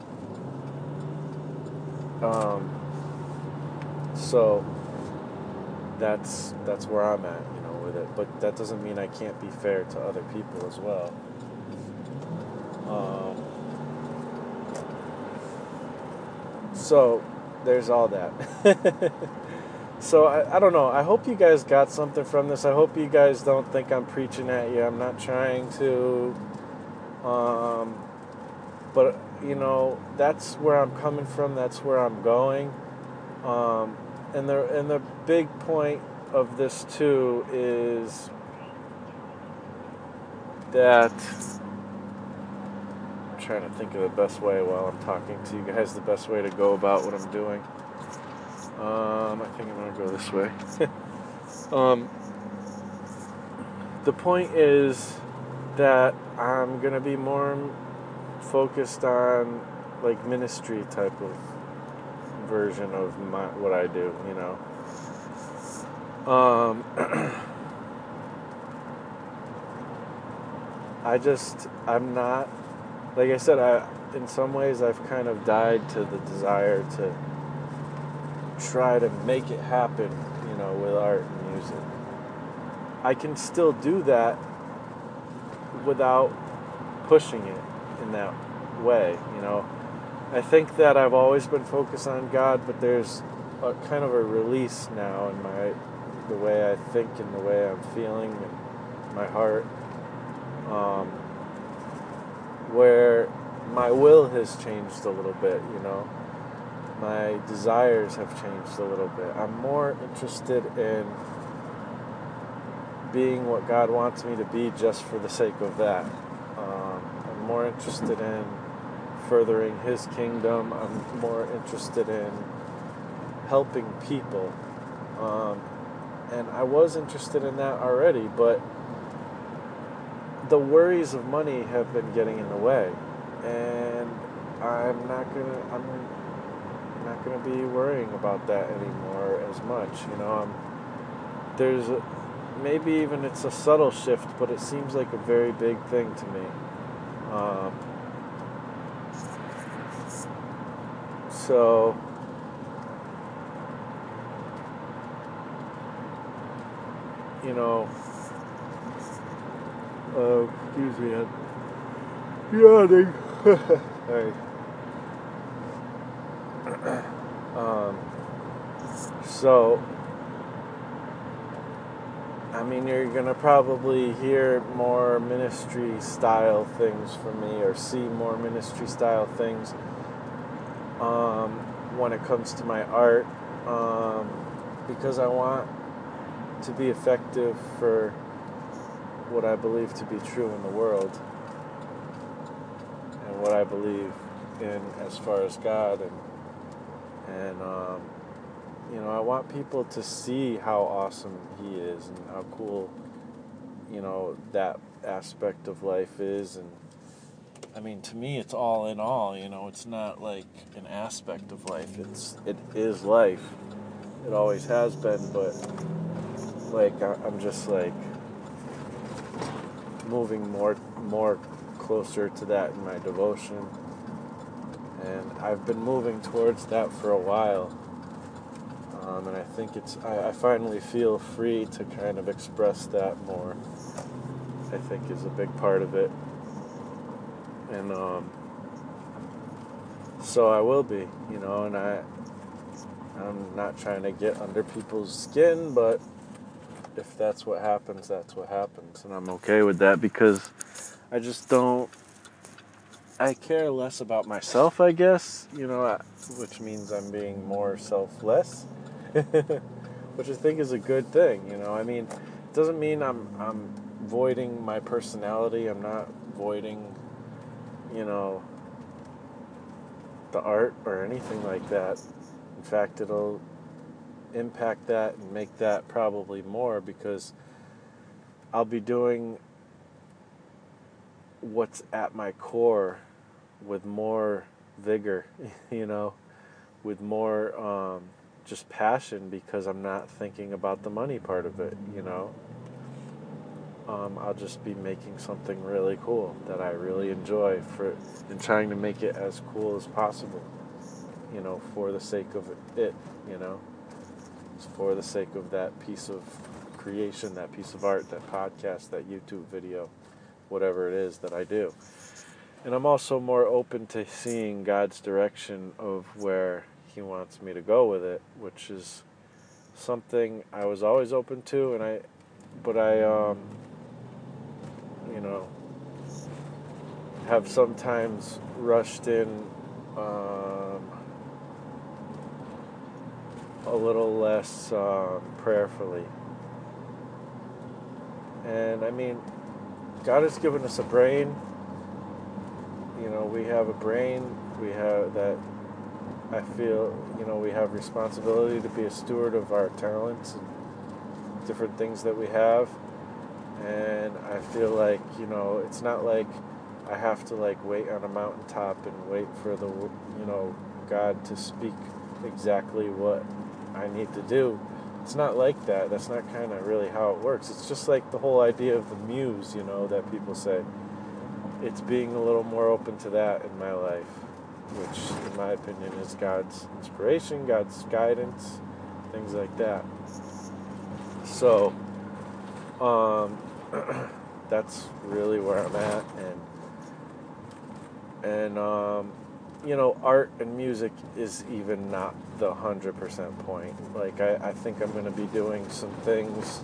Um, so that's that's where I'm at, you know, with it. But that doesn't mean I can't be fair to other people as well. Um, so there's all that. So I, I don't know. I hope you guys got something from this. I hope you guys don't think I'm preaching at you. I'm not trying to. Um, but you know, that's where I'm coming from. That's where I'm going. Um, and the and the big point of this too is that I'm trying to think of the best way while I'm talking to you guys. The best way to go about what I'm doing. Um, I think I'm gonna go this way. um, the point is that I'm gonna be more focused on like ministry type of version of my what I do, you know. Um, I just I'm not like I said. I in some ways I've kind of died to the desire to try to make it happen, you know, with art and music. I can still do that without pushing it in that way, you know. I think that I've always been focused on God, but there's a kind of a release now in my the way I think and the way I'm feeling and my heart, um, where my will has changed a little bit, you know. My desires have changed a little bit. I'm more interested in being what God wants me to be just for the sake of that. Um, I'm more interested in furthering His kingdom. I'm more interested in helping people. Um, and I was interested in that already, but the worries of money have been getting in the way. And I'm not gonna, I'm not going to be worrying about that anymore as much, you know. Um, there's a, maybe even it's a subtle shift, but it seems like a very big thing to me. Um, so you know, uh, excuse me, I'm yawning. All right. Um, so, I mean, you're going to probably hear more ministry style things from me or see more ministry style things um, when it comes to my art, um, because I want to be effective for what I believe to be true in the world and what I believe in as far as God and And, um, you know, I want people to see how awesome He is and how cool, you know, that aspect of life is. And, I mean, to me, it's all in all, you know. It's not like an aspect of life. It's, it is life. It always has been, but, like, I'm just, like, moving more, more closer to that in my devotion. And I've been moving towards that for a while. Um, and I think it's, I, I finally feel free to kind of express that more, I think is a big part of it. And um, so I will be, you know, and I, I'm not trying to get under people's skin, but if that's what happens, that's what happens. And I'm okay with that because I just don't, I care less about myself, I guess, you know, which means I'm being more selfless, which I think is a good thing, you know. I mean, it doesn't mean I'm I'm voiding my personality. I'm not voiding, you know, the art or anything like that. In fact, it'll impact that and make that probably more because I'll be doing what's at my core with more vigor, you know, with more um, just passion because I'm not thinking about the money part of it, you know. Um, I'll just be making something really cool that I really enjoy for, and trying to make it as cool as possible, you know, for the sake of it, you know. It's for the sake of that piece of creation, that piece of art, that podcast, that YouTube video, whatever it is that I do. And I'm also more open to seeing God's direction of where He wants me to go with it, which is something I was always open to, and I, but I, um, you know, have sometimes rushed in um, a little less um, prayerfully. And I mean, God has given us a brain. You know, we have a brain. We have that. I feel, you know, we have responsibility to be a steward of our talents and different things that we have. And I feel like, you know, it's not like I have to like wait on a mountaintop and wait for the, you know, God to speak exactly what I need to do. It's not like that. That's not kind of really how it works. It's just like the whole idea of the muse, you know, that people say. It's being a little more open to that in my life, which in my opinion is God's inspiration, God's guidance, things like that. So, um, that's really where I'm at, and and um, you know, art and music is even not the hundred percent point. Like I, I think I'm going to be doing some things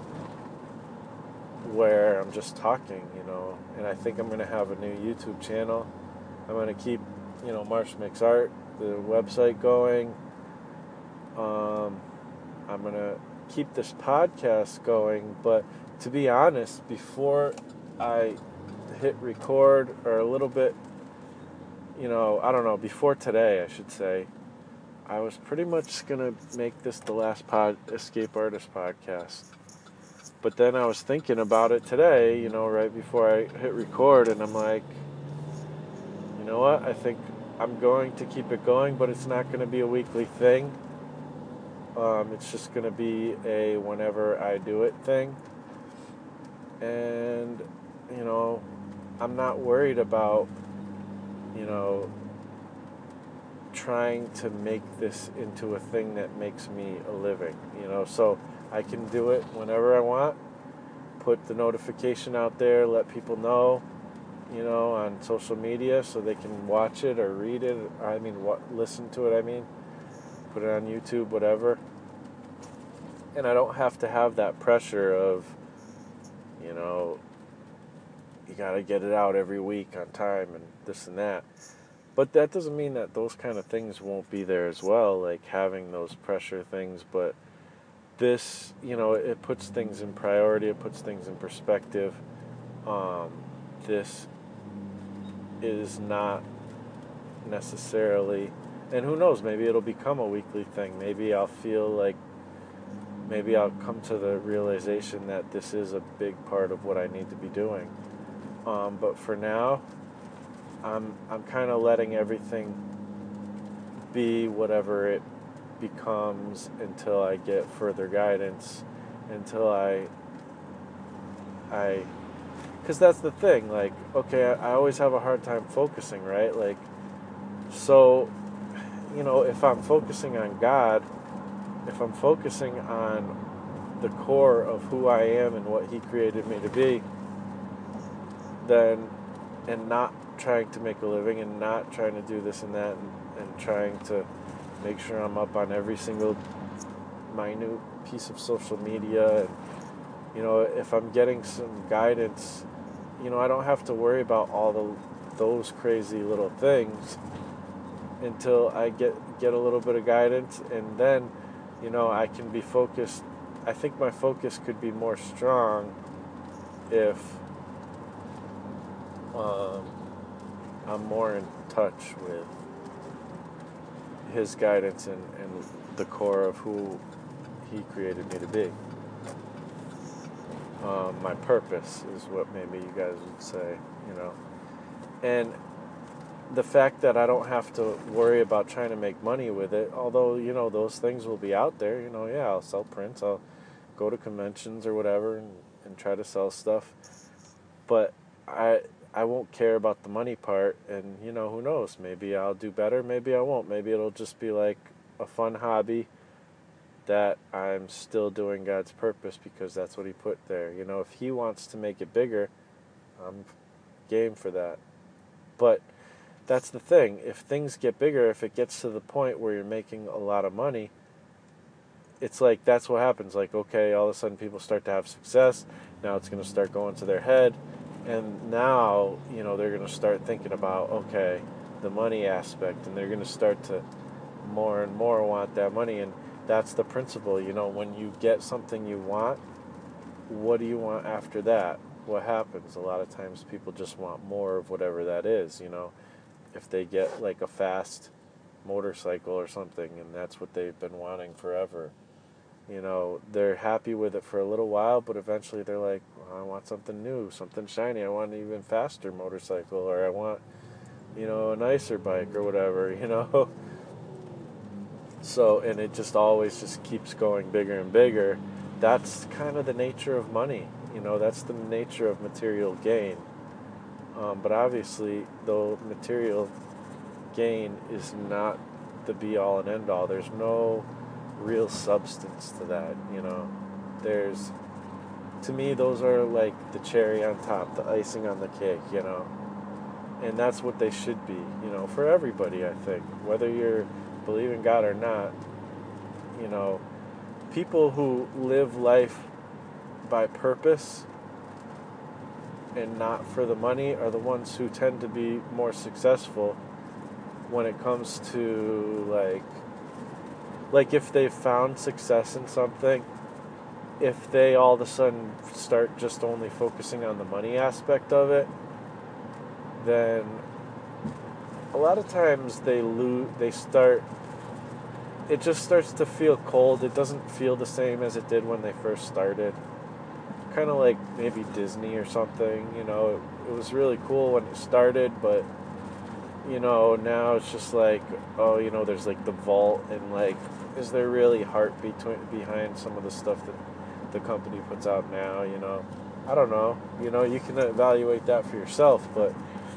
where I'm just talking, you know, and I think I'm going to have a new YouTube channel. I'm going to keep, you know, Marsh Makes Art, the website going. Um, I'm going to keep this podcast going, but to be honest, before I hit record, or a little bit, you know, I don't know, before today, I should say, I was pretty much going to make this the last pod, Escape Artist podcast. But then I was thinking about it today, you know, right before I hit record, and I'm like, you know what, I think I'm going to keep it going, but it's not going to be a weekly thing. Um, it's just going to be a whenever I do it thing. And, you know, I'm not worried about, you know, trying to make this into a thing that makes me a living, you know, so I can do it whenever I want, put the notification out there, let people know, you know, on social media so they can watch it or read it, I mean, what, listen to it, I mean, put it on YouTube, whatever. And I don't have to have that pressure of, you know, you got to get it out every week on time and this and that. But that doesn't mean that those kind of things won't be there as well, like having those pressure things. But this, you know, it puts things in priority, it puts things in perspective. Um, this is not necessarily, and who knows, maybe it'll become a weekly thing. Maybe I'll feel like, maybe I'll come to the realization that this is a big part of what I need to be doing. Um, but for now, I'm I'm kind of letting everything be whatever it becomes until I get further guidance, until I I because that's the thing, like, okay, I, I always have a hard time focusing, right? Like, so, you know, if I'm focusing on God, if I'm focusing on the core of who I am and what He created me to be, then, and not trying to make a living and not trying to do this and that and, and trying to make sure I'm up on every single minute piece of social media. And, you know, if I'm getting some guidance, you know, I don't have to worry about all the those crazy little things until I get get a little bit of guidance, and then, you know, I can be focused. I think my focus could be more strong if um, I'm more in touch with His guidance and, and the core of who He created me to be. Um, my purpose is what maybe you guys would say, you know. And the fact that I don't have to worry about trying to make money with it, although, you know, those things will be out there, you know, yeah, I'll sell prints, I'll go to conventions or whatever and, and try to sell stuff. But I I won't care about the money part, and, you know, who knows, maybe I'll do better, maybe I won't, maybe it'll just be like a fun hobby that I'm still doing God's purpose because that's what He put there. You know, if He wants to make it bigger, I'm game for that. But that's the thing. If things get bigger, if it gets to the point where you're making a lot of money, it's like that's what happens. Like, okay, all of a sudden people start to have success. Now it's going to start going to their head. And now, you know, they're going to start thinking about, okay, the money aspect. And they're going to start to more and more want that money. And that's the principle. You know, when you get something you want, what do you want after that? What happens? A lot of times people just want more of whatever that is, you know. If they get like a fast motorcycle or something and that's what they've been wanting forever, you know, they're happy with it for a little while, but eventually they're like, well, I want something new, something shiny, I want an even faster motorcycle, or I want, you know, a nicer bike or whatever, you know. So, and it just always just keeps going bigger and bigger. That's kind of the nature of money, you know, that's the nature of material gain. Um, but obviously, though, material gain is not the be-all and end-all. There's no real substance to that, you know. There's, to me, those are like the cherry on top, the icing on the cake, you know. And that's what they should be, you know, for everybody, I think. Whether you're believing God or not, you know, people who live life by purpose and not for the money are the ones who tend to be more successful when it comes to like like if they've found success in something, if they all of a sudden start just only focusing on the money aspect of it, then a lot of times they lose they start it just starts to feel cold. It doesn't feel the same as it did when they first started. Kind of like maybe Disney or something, you know, it, it was really cool when it started, but, you know, now it's just like, oh, you know, there's like the vault, and like, is there really heart between, behind some of the stuff that the company puts out now, you know? I don't know, you know, you can evaluate that for yourself, but,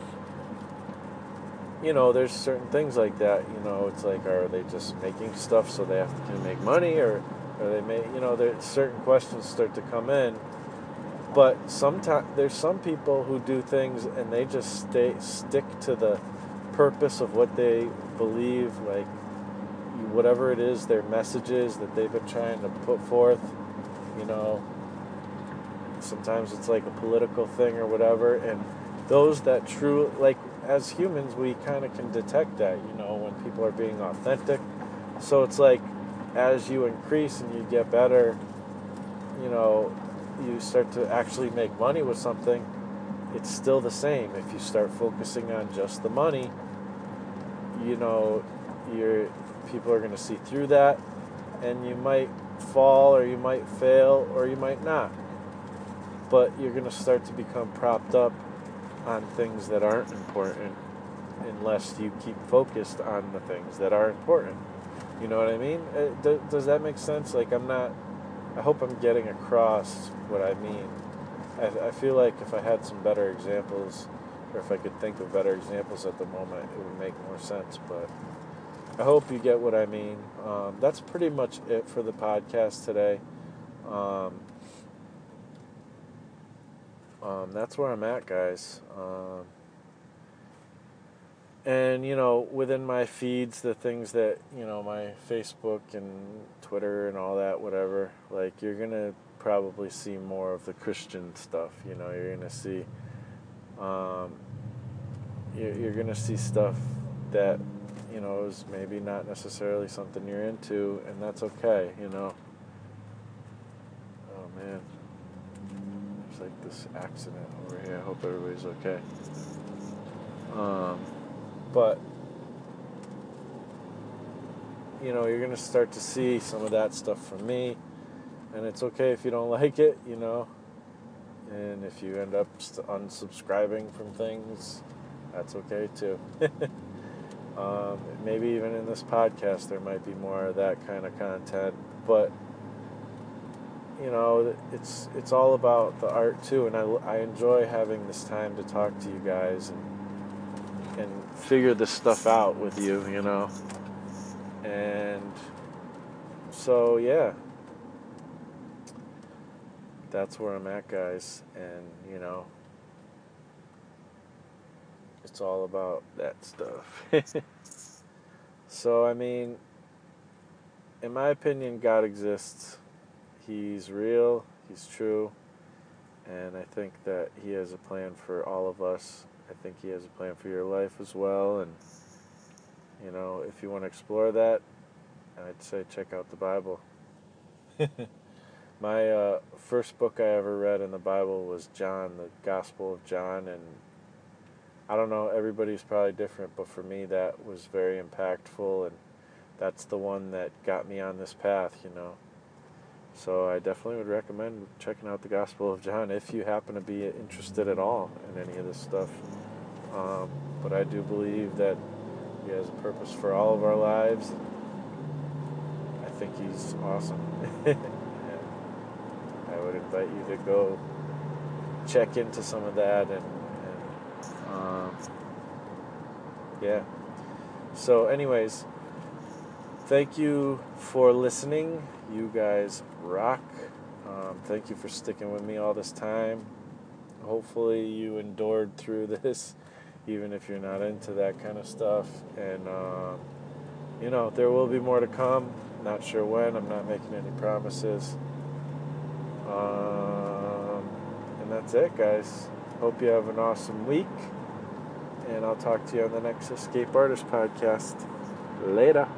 you know, there's certain things like that, you know, it's like, are they just making stuff so they have to make money, or are they make, you know, there's certain questions start to come in. But sometimes there's some people who do things and they just stay stick to the purpose of what they believe, like whatever it is, their messages that they've been trying to put forth. You know, sometimes it's like a political thing or whatever, and those that true, like as humans, we kind of can detect that. You know, when people are being authentic. So it's like as you increase and you get better, you know, you start to actually make money with something, it's still the same. If you start focusing on just the money, you know, you're, people are going to see through that, and you might fall or you might fail or you might not. But you're going to start to become propped up on things that aren't important unless you keep focused on the things that are important. You know what I mean? Does that make sense? Like, I'm not... I hope I'm getting across what I mean. I, I feel like if I had some better examples, or if I could think of better examples at the moment, it would make more sense. But I hope you get what I mean. Um, that's pretty much it for the podcast today. Um, um, that's where I'm at, guys. Um, and, you know, within my feeds, the things that, you know, my Facebook and Twitter and all that, whatever, like, you're going to probably see more of the Christian stuff. You know, you're going to see, um, you're, you're going to see stuff that, you know, is maybe not necessarily something you're into, and that's okay, you know. Oh, man. There's like this accident over here. I hope everybody's okay. Um, but, you know, you're going to start to see some of that stuff from me, and it's okay if you don't like it, you know. And if you end up unsubscribing from things, that's okay too. um, maybe even in this podcast, there might be more of that kind of content, but you know, it's it's all about the art too, and I, I enjoy having this time to talk to you guys and and figure this stuff out with you, you know. And so yeah, that's where I'm at, guys, and you know, it's all about that stuff. So I mean, in my opinion, God exists. He's real, he's true, and I think that he has a plan for all of us. I think he has a plan for your life as well, and, you know, if you want to explore that, I'd say check out the Bible. My uh, first book I ever read in the Bible was John, the Gospel of John, and I don't know, everybody's probably different, but for me that was very impactful, and that's the one that got me on this path, you know. So I definitely would recommend checking out the Gospel of John if you happen to be interested at all in any of this stuff. Um, but I do believe that he has a purpose for all of our lives. I think he's awesome. And I would invite you to go check into some of that. And, and um, yeah. So anyways, thank you for listening. You guys rock. Um, thank you for sticking with me all this time. Hopefully you endured through this, even if you're not into that kind of stuff. And, um, you know, there will be more to come. Not sure when. I'm not making any promises. Um, and that's it, guys. Hope you have an awesome week. And I'll talk to you on the next Escape Artist podcast. Later.